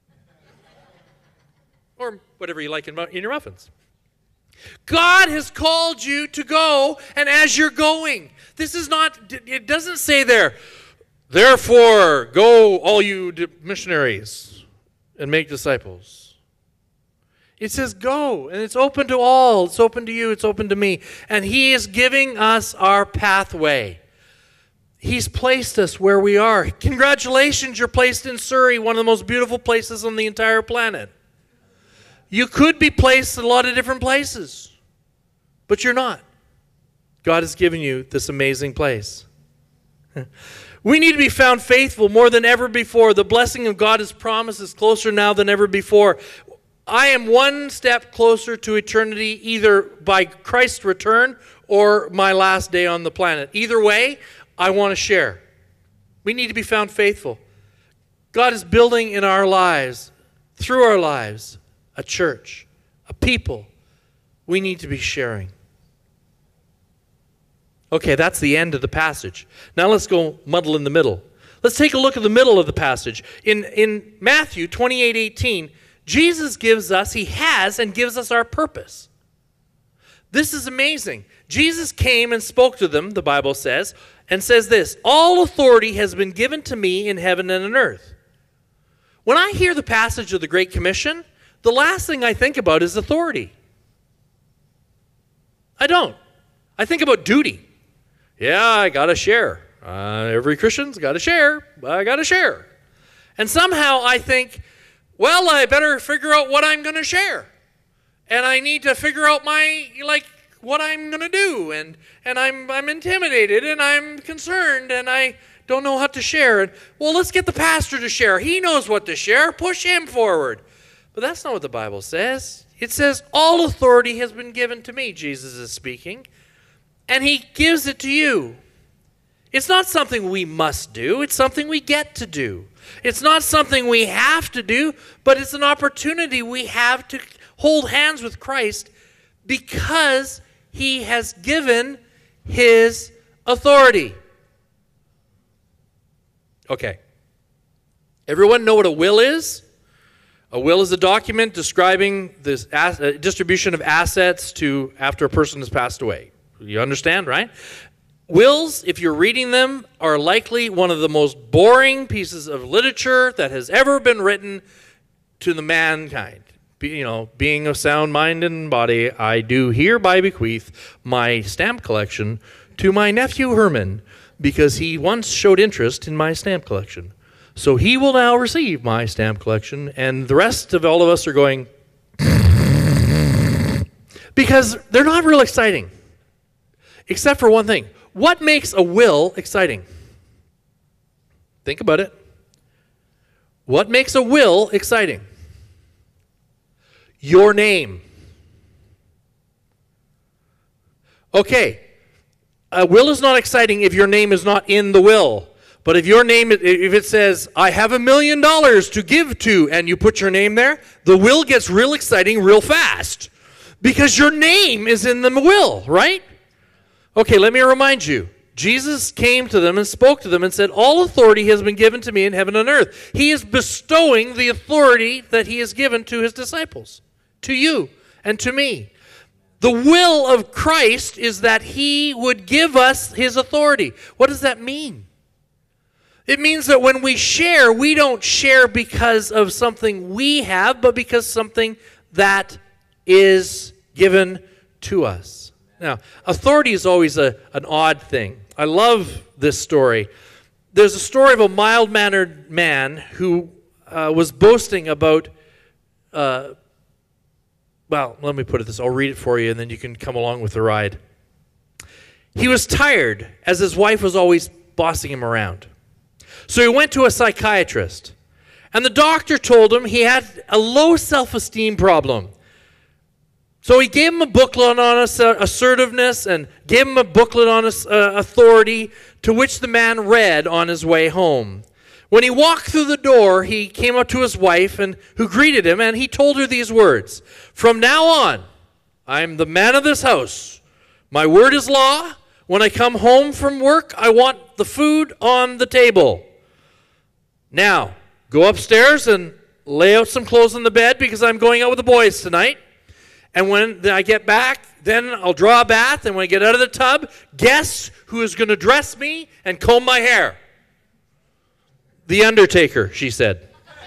Or whatever you like in, in your muffins. God has called you to go, and as you're going, this is not, it doesn't say there, therefore, go all you missionaries and make disciples. It says go, and it's open to all. It's open to you. It's open to me. And he is giving us our pathway. He's placed us where we are. Congratulations, you're placed in Surrey, one of the most beautiful places on the entire planet. You could be placed in a lot of different places, but you're not. God has given you this amazing place. We need to be found faithful more than ever before. The blessing of God is promised is closer now than ever before. I am one step closer to eternity, either by Christ's return or my last day on the planet. Either way, I want to share. We need to be found faithful. God is building in our lives, through our lives, a church, a people. We need to be sharing. Okay, that's the end of the passage. Now let's go muddle in the middle. Let's take a look at the middle of the passage. In, in Matthew twenty-eight eighteen, Jesus gives us, he has and gives us our purpose. This is amazing. Jesus came and spoke to them, the Bible says, and says this, all authority has been given to me in heaven and on earth. When I hear the passage of the Great Commission, the last thing I think about is authority. I don't. I think about duty. Yeah, I got to share. Uh, every Christian's got to share. I got to share. And somehow I think, well, I better figure out what I'm going to share. And I need to figure out my, like, what I'm going to do. And, and I'm, I'm intimidated and I'm concerned and I don't know how to share. And, well, let's get the pastor to share. He knows what to share. Push him forward. But that's not what the Bible says. It says, all authority has been given to me, Jesus is speaking. And he gives it to you. It's not something we must do. It's something we get to do. It's not something we have to do, but it's an opportunity we have to hold hands with Christ because he has given his authority. Okay. Everyone know what a will is? A will is a document describing the distribution of assets to after a person has passed away. You understand, right? Wills, if you're reading them, are likely one of the most boring pieces of literature that has ever been written to the mankind. Be, you know, being of sound mind and body, I do hereby bequeath my stamp collection to my nephew Herman because he once showed interest in my stamp collection. So he will now receive my stamp collection, and the rest of all of us are going, because they're not real exciting. Except for one thing. What makes a will exciting? Think about it. What makes a will exciting? Your name. Okay. A will is not exciting if your name is not in the will. But if your name, if it says, I have a million dollars to give to, and you put your name there, the will gets real exciting real fast. Because your name is in the will, right? Okay, let me remind you. Jesus came to them and spoke to them and said, all authority has been given to me in heaven and earth. He is bestowing the authority that he has given to his disciples, to you and to me. The will of Christ is that he would give us his authority. What does that mean? It means that when we share, we don't share because of something we have, but because something that is given to us. Now, authority is always a, an odd thing. I love this story. There's a story of a mild-mannered man who uh, was boasting about, uh, well, let me put it this, I'll read it for you and then you can come along with the ride. He was tired as his wife was always bossing him around. So he went to a psychiatrist. And the doctor told him he had a low self-esteem problem. So he gave him a booklet on assertiveness and gave him a booklet on authority, to which the man read on his way home. When he walked through the door, he came up to his wife, and who greeted him, and he told her these words, from now on, I am the man of this house. My word is law. When I come home from work, I want the food on the table. Now, go upstairs and lay out some clothes on the bed because I'm going out with the boys tonight. And when I get back, then I'll draw a bath. And when I get out of the tub, guess who is going to dress me and comb my hair? The undertaker, she said.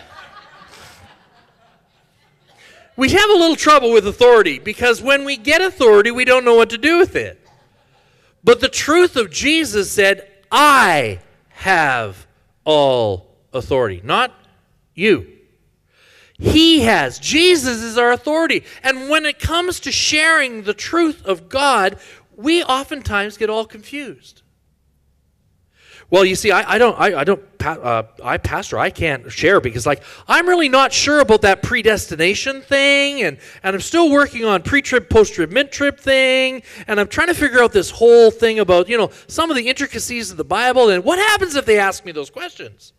We have a little trouble with authority because when we get authority, we don't know what to do with it. But the truth of Jesus said, I have all authority, not you. He has. Jesus is our authority. And when it comes to sharing the truth of God, we oftentimes get all confused. Well, you see, I, I don't, I, I don't, uh, I pastor, I can't share because, like, I'm really not sure about that predestination thing, and, and I'm still working on pre-trib, post-trib, mid-trib thing, and I'm trying to figure out this whole thing about, you know, some of the intricacies of the Bible, and what happens if they ask me those questions?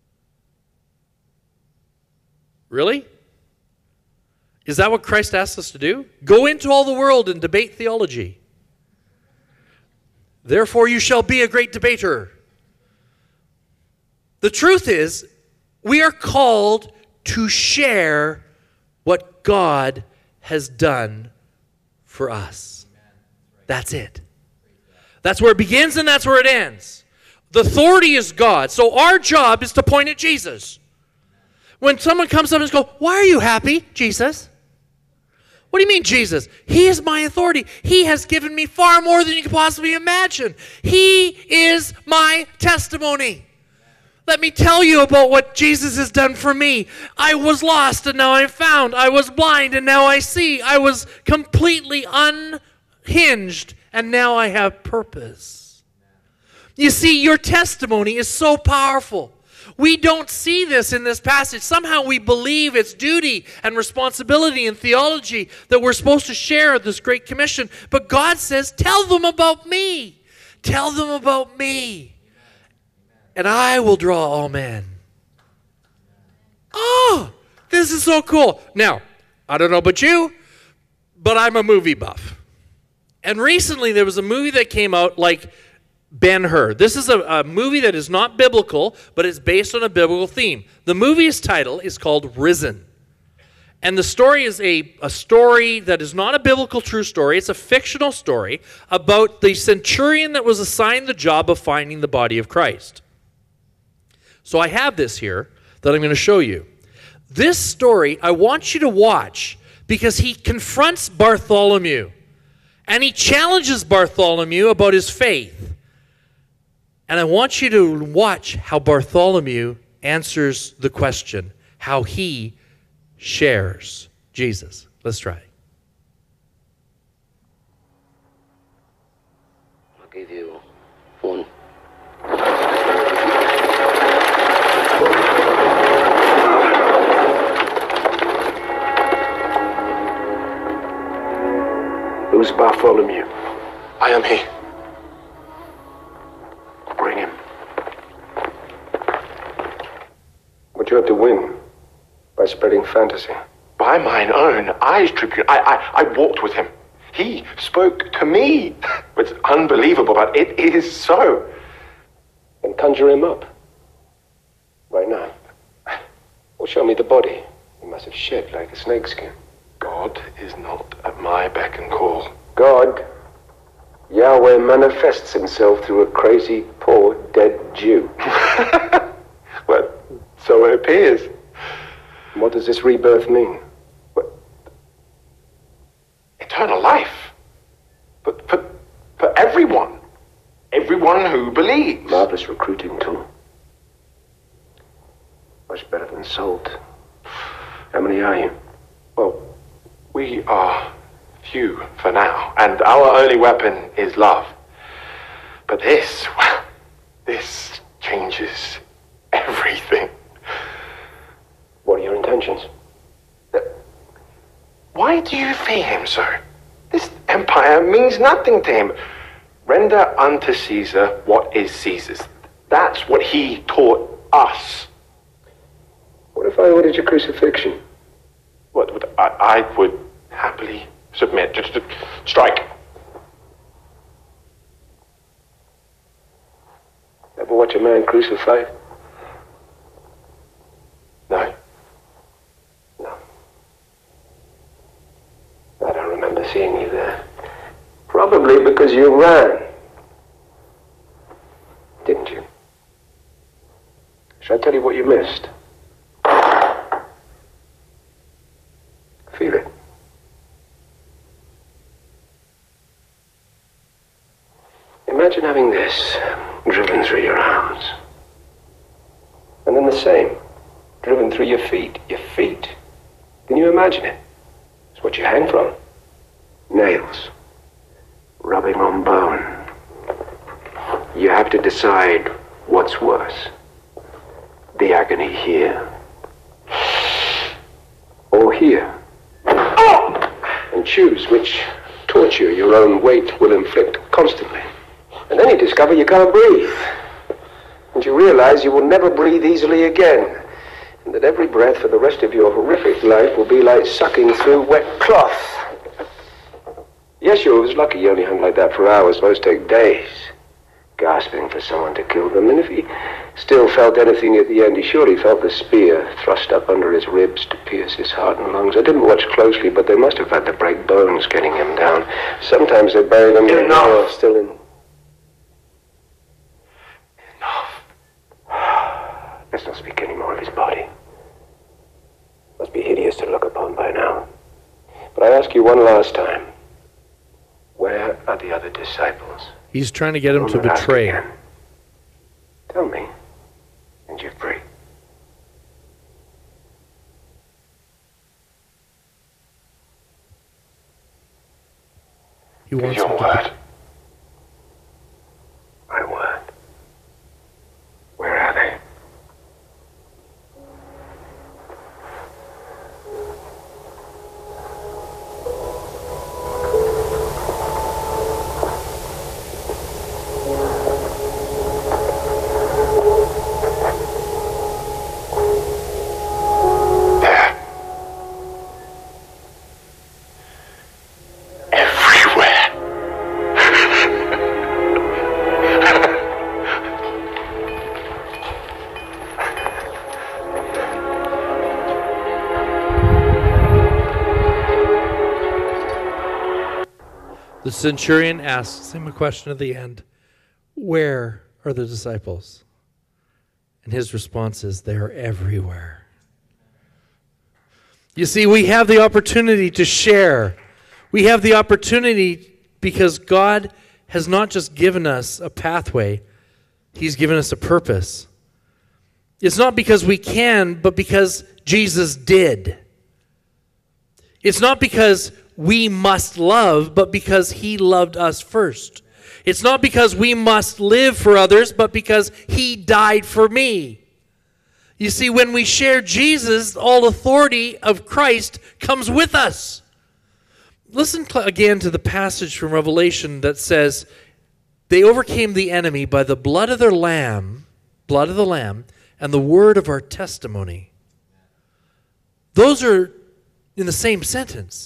Really? Is that what Christ asks us to do? Go into all the world and debate theology. Therefore you shall be a great debater. The truth is, we are called to share what God has done for us. That's it. That's where it begins and that's where it ends. The authority is God. So our job is to point at Jesus. When someone comes up and goes, why are you happy, Jesus? What do you mean, Jesus? He is my authority. He has given me far more than you can possibly imagine. He is my testimony. Let me tell you about what Jesus has done for me. I was lost and now I'm found. I was blind and now I see. I was completely unhinged and now I have purpose. You see, your testimony is so powerful. We don't see this in this passage. Somehow we believe it's duty and responsibility and theology that we're supposed to share this great commission. But God says, tell them about me. Tell them about me. And I will draw all men. Oh, this is so cool. Now, I don't know about you, but I'm a movie buff. And recently there was a movie that came out like Ben-Hur. This is a, a movie that is not biblical, but it's based on a biblical theme. The movie's title is called Risen. And the story is a, a story that is not a biblical true story. It's a fictional story about the centurion that was assigned the job of finding the body of Christ. So I have this here that I'm going to show you. This story I want you to watch because he confronts Bartholomew. And he challenges Bartholomew about his faith. And I want you to watch how Bartholomew answers the question, how he shares Jesus. Let's try. I'll give you one. Who's Bartholomew? I am he. Bring him. What do you have to win? By spreading fantasy? By mine own eyes, Tribune. I, I, I walked with him. He spoke to me. It's unbelievable, but it is so. Then conjure him up. Right now. Or show me the body he must have shed like a snakeskin. God is not at my beck and call. God, Yahweh manifests himself through a crazy, poor, dead Jew. Well, so it appears. What does this rebirth mean? What? Eternal life. But for, for everyone. Everyone who believes. Marvelous recruiting tool. Much better than salt. How many are you? Well, we are few for now, and our only weapon is love. But this, well, this changes everything. What are your intentions? Why do you fear him so? This empire means nothing to him. Render unto Caesar what is Caesar's. That's what he taught us. What if I ordered your crucifixion? What would I, I would happily submit. Just to strike. Ever watch a man crucified? No. No. I don't remember seeing you there. Probably because you ran. Didn't you? Shall I tell you what you missed? Feel it. Imagine having this driven through your arms. And then the same, driven through your feet. Your feet. Can you imagine it? It's what you hang from. Nails. Rubbing on bone. You have to decide what's worse. The agony here. Or here. And choose which torture your own weight will inflict constantly. And then you discover you can't breathe. And you realize you will never breathe easily again. And that every breath for the rest of your horrific life will be like sucking through wet cloth. Yeshua was lucky he only hung like that for hours. Most take days. Gasping for someone to kill them. And if he still felt anything at the end, he surely felt the spear thrust up under his ribs to pierce his heart and lungs. I didn't watch closely, but they must have had to break bones getting him down. Sometimes they buried him in no. still in... Enough. Let's not speak any more of his body. Must be hideous to look upon by now. But I ask you one last time. Where are the other disciples? He's trying to get him to betray. Tell me, and you're free. He wants your him to word. My word. Where are they? The centurion asks him a question at the end. Where are the disciples? And his response is, they're everywhere. You see, we have the opportunity to share. We have the opportunity because God has not just given us a pathway, He's given us a purpose. It's not because we can, but because Jesus did. It's not because we must love, but because He loved us first. It's not because we must live for others, but because He died for me. You see, when we share Jesus, all authority of Christ comes with us. Listen again to the passage from Revelation that says, they overcame the enemy by the blood of their lamb, blood of the lamb, and the word of our testimony. Those are in the same sentence.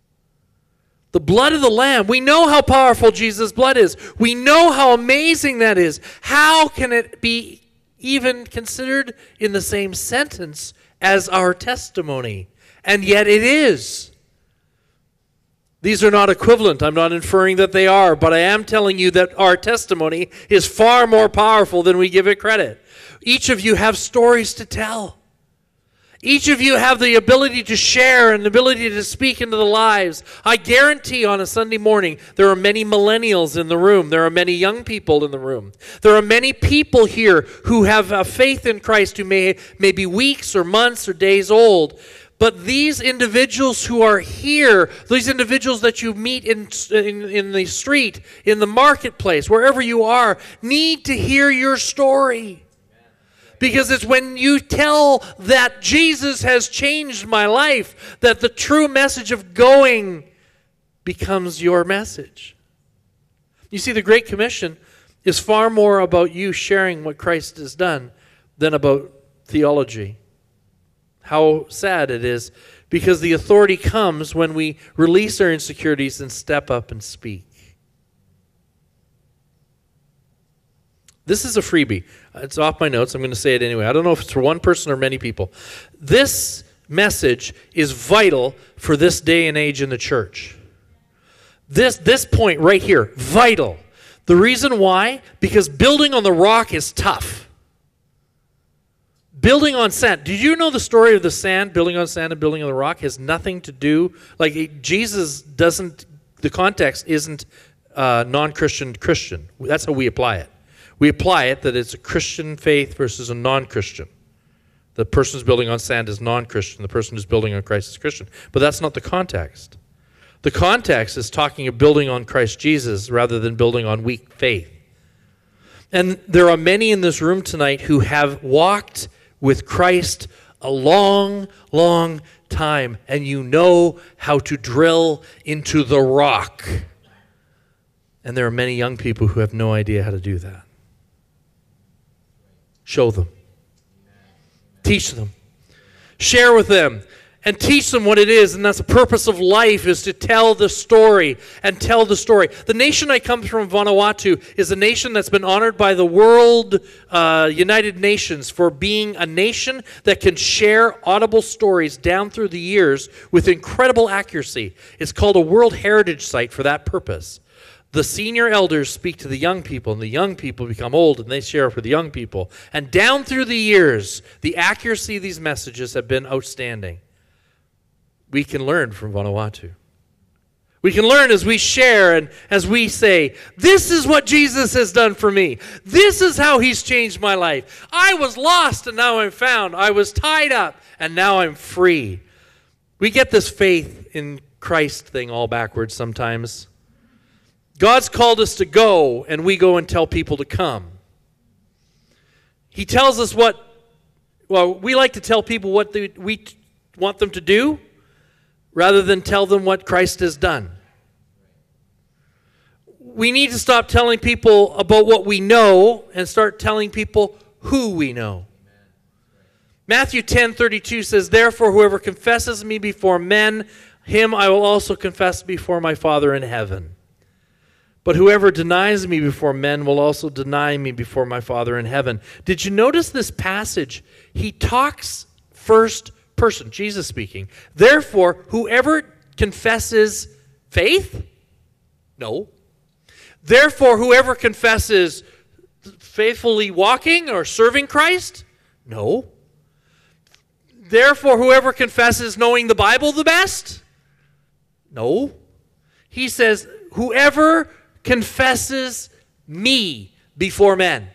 The blood of the Lamb. We know how powerful Jesus' blood is. We know how amazing that is. How can it be even considered in the same sentence as our testimony? And yet it is. These are not equivalent. I'm not inferring that they are, but I am telling you that our testimony is far more powerful than we give it credit. Each of you have stories to tell. Each of you have the ability to share and the ability to speak into the lives. I guarantee on a Sunday morning, there are many millennials in the room. There are many young people in the room. There are many people here who have a faith in Christ who may, may be weeks or months or days old. But these individuals who are here, these individuals that you meet in, in, in the street, in the marketplace, wherever you are, need to hear your story. Because it's when you tell that Jesus has changed my life that the true message of going becomes your message. You see, the Great Commission is far more about you sharing what Christ has done than about theology. How sad it is, because the authority comes when we release our insecurities and step up and speak. This is a freebie. It's off my notes. I'm going to say it anyway. I don't know if it's for one person or many people. This message is vital for this day and age in the church. This, this point right here, vital. The reason why? Because building on the rock is tough. Building on sand. Did you know the story of the sand, building on sand and building on the rock has nothing to do, like it, Jesus doesn't, the context isn't uh, non-Christian Christian. That's how we apply it. We apply it that it's a Christian faith versus a non-Christian. The person who's building on sand is non-Christian. The person who's building on Christ is Christian. But that's not the context. The context is talking of building on Christ Jesus rather than building on weak faith. And there are many in this room tonight who have walked with Christ a long, long time, and you know how to drill into the rock. And there are many young people who have no idea how to do that. Show them. Teach them. Share with them. And teach them what it is. And that's the purpose of life, is to tell the story and tell the story. The nation I come from, Vanuatu, is a nation that's been honored by the World uh, United Nations for being a nation that can share audible stories down through the years with incredible accuracy. It's called a World Heritage Site for that purpose. The senior elders speak to the young people, and the young people become old, and they share for the young people. And down through the years, the accuracy of these messages have been outstanding. We can learn from Vanuatu. We can learn as we share and as we say, this is what Jesus has done for me. This is how he's changed my life. I was lost and now I'm found. I was tied up and now I'm free. We get this faith in Christ thing all backwards sometimes. God's called us to go, and we go and tell people to come. He tells us what, well, we like to tell people what they, we t- want them to do rather than tell them what Christ has done. We need to stop telling people about what we know and start telling people who we know. Matthew ten thirty-two says, therefore, whoever confesses me before men, him I will also confess before my Father in heaven. But whoever denies me before men will also deny me before my Father in heaven. Did you notice this passage? He talks first person, Jesus speaking. Therefore, whoever confesses faith? No. Therefore, whoever confesses faithfully walking or serving Christ? No. Therefore, whoever confesses knowing the Bible the best? No. He says, whoever confesses me before men.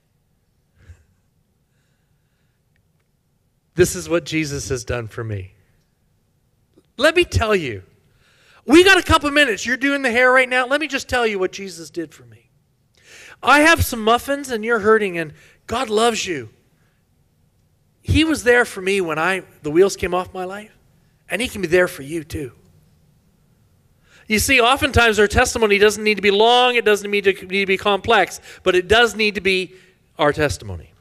This is what Jesus has done for me. Let me tell you. We got a couple minutes. You're doing the hair right now. Let me just tell you what Jesus did for me. I have some muffins and you're hurting and God loves you. He was there for me when I the wheels came off my life. And he can be there for you too. You see, oftentimes our testimony doesn't need to be long, it doesn't need to, need to be complex, but it does need to be our testimony.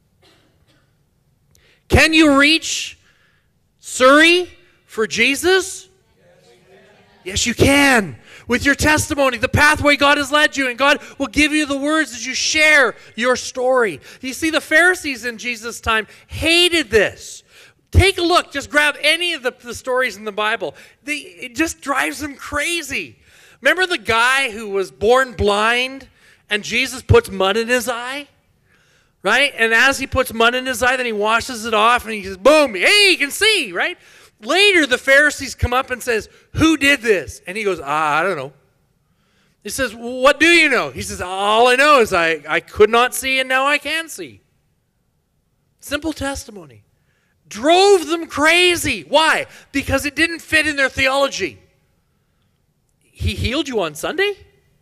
Can you reach Surrey for Jesus? Yes, you can. With your testimony, the pathway God has led you, and God will give you the words as you share your story. You see, the Pharisees in Jesus' time hated this. Take a look. Just grab any of the, the stories in the Bible. They, it just drives them crazy. Remember the guy who was born blind and Jesus puts mud in his eye? Right? And as he puts mud in his eye, then he washes it off and he says, boom, hey, he can see, right? Later, the Pharisees come up and says, who did this? And he goes, ah, I don't know. He says, well, what do you know? He says, all I know is I, I could not see and now I can see. Simple testimony. Drove them crazy. Why? Because it didn't fit in their theology. He healed you on Sunday?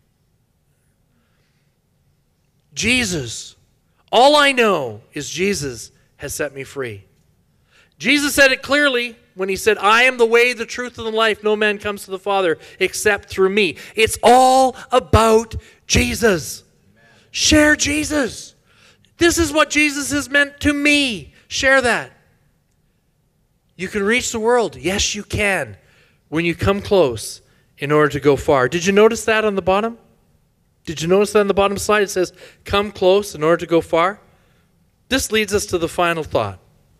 Jesus. All I know is Jesus has set me free. Jesus said it clearly when he said, I am the way, the truth, and the life. No man comes to the Father except through me. It's all about Jesus. Amen. Share Jesus. This is what Jesus has meant to me. Share that. You can reach the world. Yes, you can. When you come close in order to go far. Did you notice that on the bottom? Did you notice that on the bottom slide? It says, come close in order to go far. This leads us to the final thought.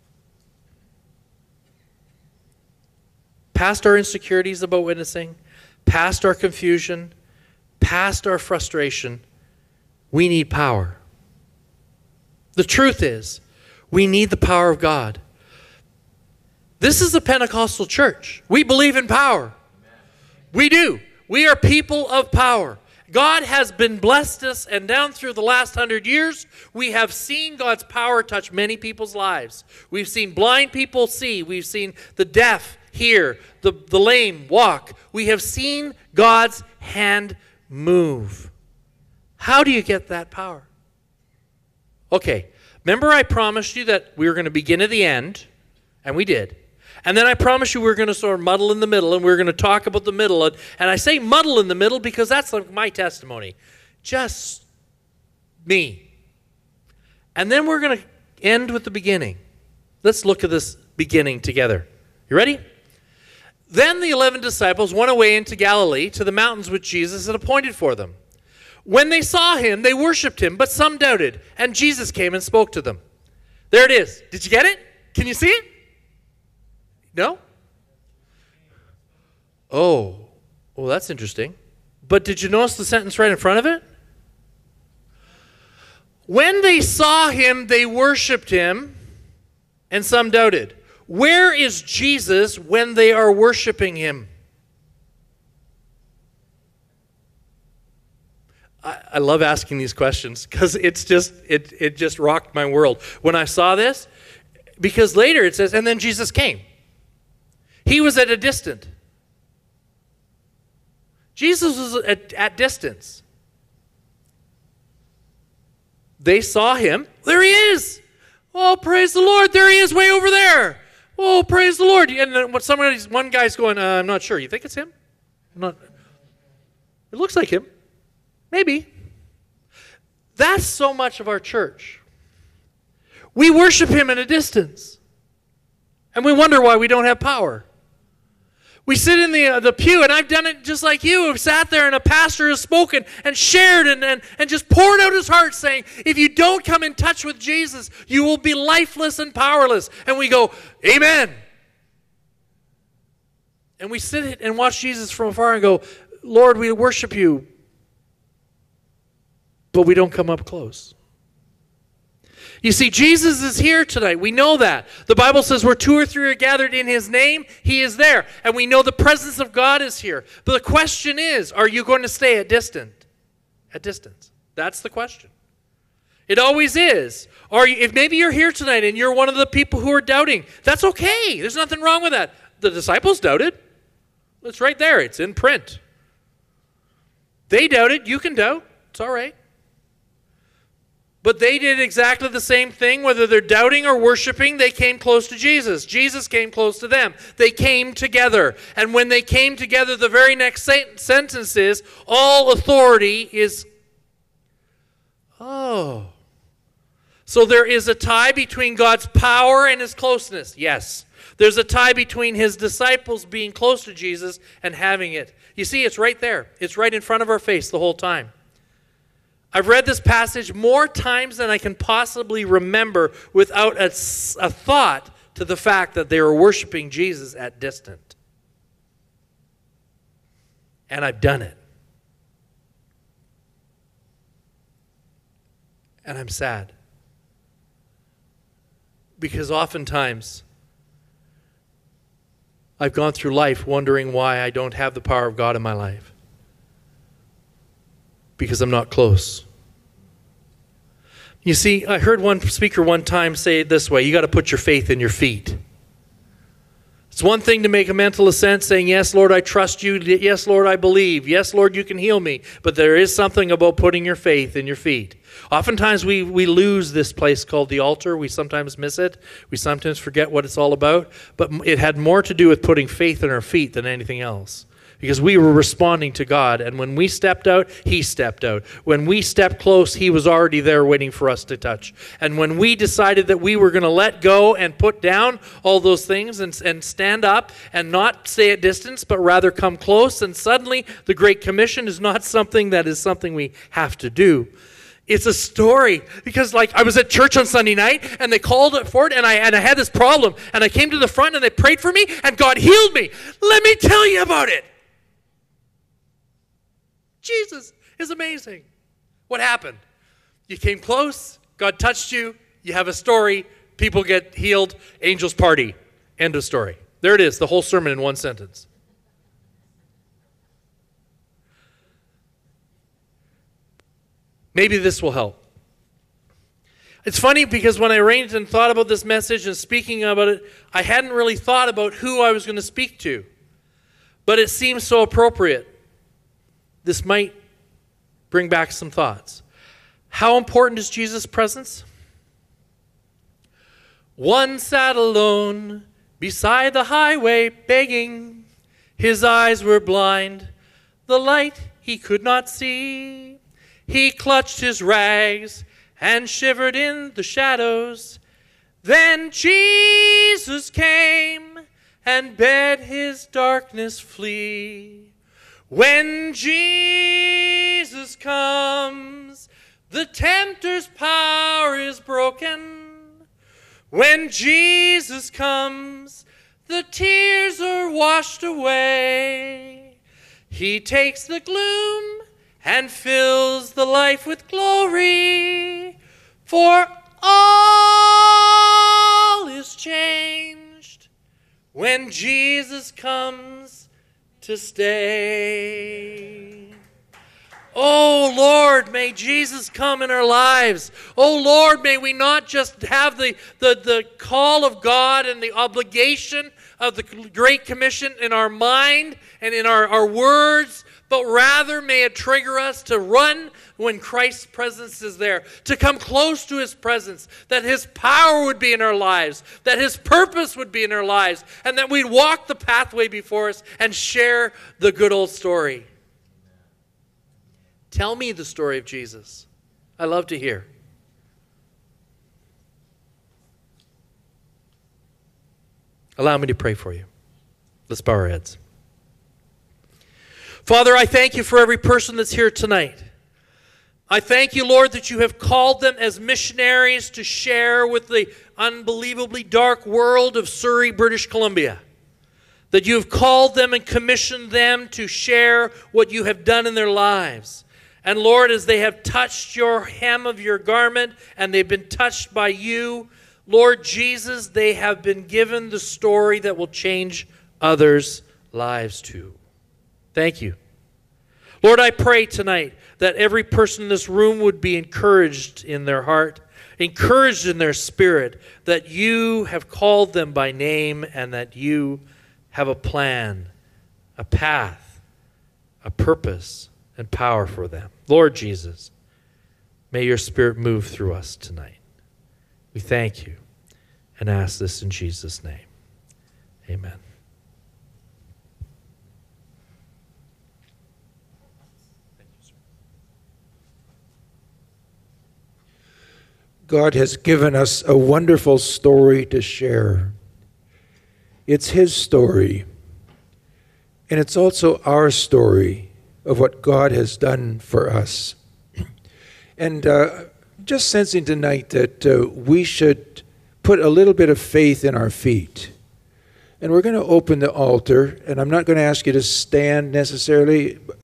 Past our insecurities about witnessing, past our confusion, past our frustration, we need power. The truth is, we need the power of God. This is a Pentecostal church. We believe in power. We do. We are people of power. God has been blessed us, and down through the last hundred years, we have seen God's power touch many people's lives. We've seen blind people see. We've seen the deaf hear, the, the lame walk. We have seen God's hand move. How do you get that power? Okay, remember I promised you that we were going to begin at the end, and we did. And then I promised you we were going to sort of muddle in the middle, and we were going to talk about the middle. And, and I say muddle in the middle because that's like my testimony. Just me. And then we're going to end with the beginning. Let's look at this beginning together. You ready? Then the eleven disciples went away into Galilee to the mountains which Jesus had appointed for them. When they saw him, they worshipped him, but some doubted. And Jesus came and spoke to them. There it is. Did you get it? Can you see it? No? Oh, well, that's interesting. But did you notice the sentence right in front of it? When they saw him, they worshipped him, and some doubted. Where is Jesus when they are worshiping him? I, I love asking these questions because it's just it it just rocked my world when I saw this. Because later it says, and then Jesus came. He was at a distance. Jesus was at, at distance. They saw him. There he is. Oh, praise the Lord. There he is way over there. Oh, praise the Lord. And then what somebody's, one guy's going, uh, I'm not sure. You think it's him? I'm not. It looks like him. Maybe. That's so much of our church. We worship him at a distance. And we wonder why we don't have power. We sit in the, uh, the pew, and I've done it just like you. I've sat there, and a pastor has spoken and shared and, and, and just poured out his heart saying, if you don't come in touch with Jesus, you will be lifeless and powerless. And we go, amen. And we sit and watch Jesus from afar and go, Lord, we worship you. But we don't come up close. You see, Jesus is here tonight. We know that. The Bible says where two or three are gathered in his name, he is there. And we know the presence of God is here. But the question is, are you going to stay at distant? At distance. That's the question. It always is. Or if maybe you're here tonight and you're one of the people who are doubting, that's okay. There's nothing wrong with that. The disciples doubted. It's right there. It's in print. They doubted. You can doubt. It's all right. But they did exactly the same thing. Whether they're doubting or worshiping, they came close to Jesus. Jesus came close to them. They came together. And when they came together, the very next sentence is, all authority is... Oh. So there is a tie between God's power and his closeness. Yes. There's a tie between his disciples being close to Jesus and having it. You see, it's right there. It's right in front of our face the whole time. I've read this passage more times than I can possibly remember without a, a thought to the fact that they were worshiping Jesus at distant. And I've done it. And I'm sad. Because oftentimes I've gone through life wondering why I don't have the power of God in my life. Because I'm not close. You see, I heard one speaker one time say it this way, you got to put your faith in your feet. It's one thing to make a mental assent saying, yes, Lord, I trust you. Yes, Lord, I believe. Yes, Lord, you can heal me. But there is something about putting your faith in your feet. Oftentimes we, we lose this place called the altar. We sometimes miss it. We sometimes forget what it's all about. But it had more to do with putting faith in our feet than anything else. Because we were responding to God. And when we stepped out, he stepped out. When we stepped close, he was already there waiting for us to touch. And when we decided that we were going to let go and put down all those things and, and stand up and not stay at distance, but rather come close, and suddenly the Great Commission is not something that is something we have to do. It's a story. Because like I was at church on Sunday night and they called it for it and I, and I had this problem. And I came to the front and they prayed for me and God healed me. Let me tell you about it. Jesus is amazing. What happened? You came close, God touched you, you have a story, people get healed, angels party. End of story. There it is, the whole sermon in one sentence. Maybe this will help. It's funny because when I arranged and thought about this message and speaking about it, I hadn't really thought about who I was going to speak to. But it seems so appropriate. This might bring back some thoughts. How important is Jesus' presence? One sat alone beside the highway begging. His eyes were blind, the light he could not see. He clutched his rags and shivered in the shadows. Then Jesus came and bade his darkness flee. When Jesus comes, the tempter's power is broken. When Jesus comes, the tears are washed away. He takes the gloom and fills the life with glory. For all is changed when Jesus comes to stay. Oh Lord, may Jesus come in our lives. Oh Lord, may we not just have the, the, the call of God and the obligation of the Great Commission in our mind and in our, our words, but rather may it trigger us to run when Christ's presence is there, to come close to his presence, that his power would be in our lives, that his purpose would be in our lives, and that we'd walk the pathway before us and share the good old story. Tell me the story of Jesus. I love to hear. Allow me to pray for you. Let's bow our heads. Father, I thank you for every person that's here tonight. I thank you, Lord, that you have called them as missionaries to share with the unbelievably dark world of Surrey, British Columbia. That you have called them and commissioned them to share what you have done in their lives. And Lord, as they have touched your hem of your garment and they've been touched by you, Lord Jesus, they have been given the story that will change others' lives too. Thank you. Lord, I pray tonight that every person in this room would be encouraged in their heart, encouraged in their spirit, that you have called them by name and that you have a plan, a path, a purpose, and power for them. Lord Jesus, may your Spirit move through us tonight. We thank you and ask this in Jesus' name. Amen. God has given us a wonderful story to share. It's his story, and it's also our story of what God has done for us. And uh, just sensing tonight that uh, we should put a little bit of faith in our feet. And we're going to open the altar, and I'm not going to ask you to stand necessarily.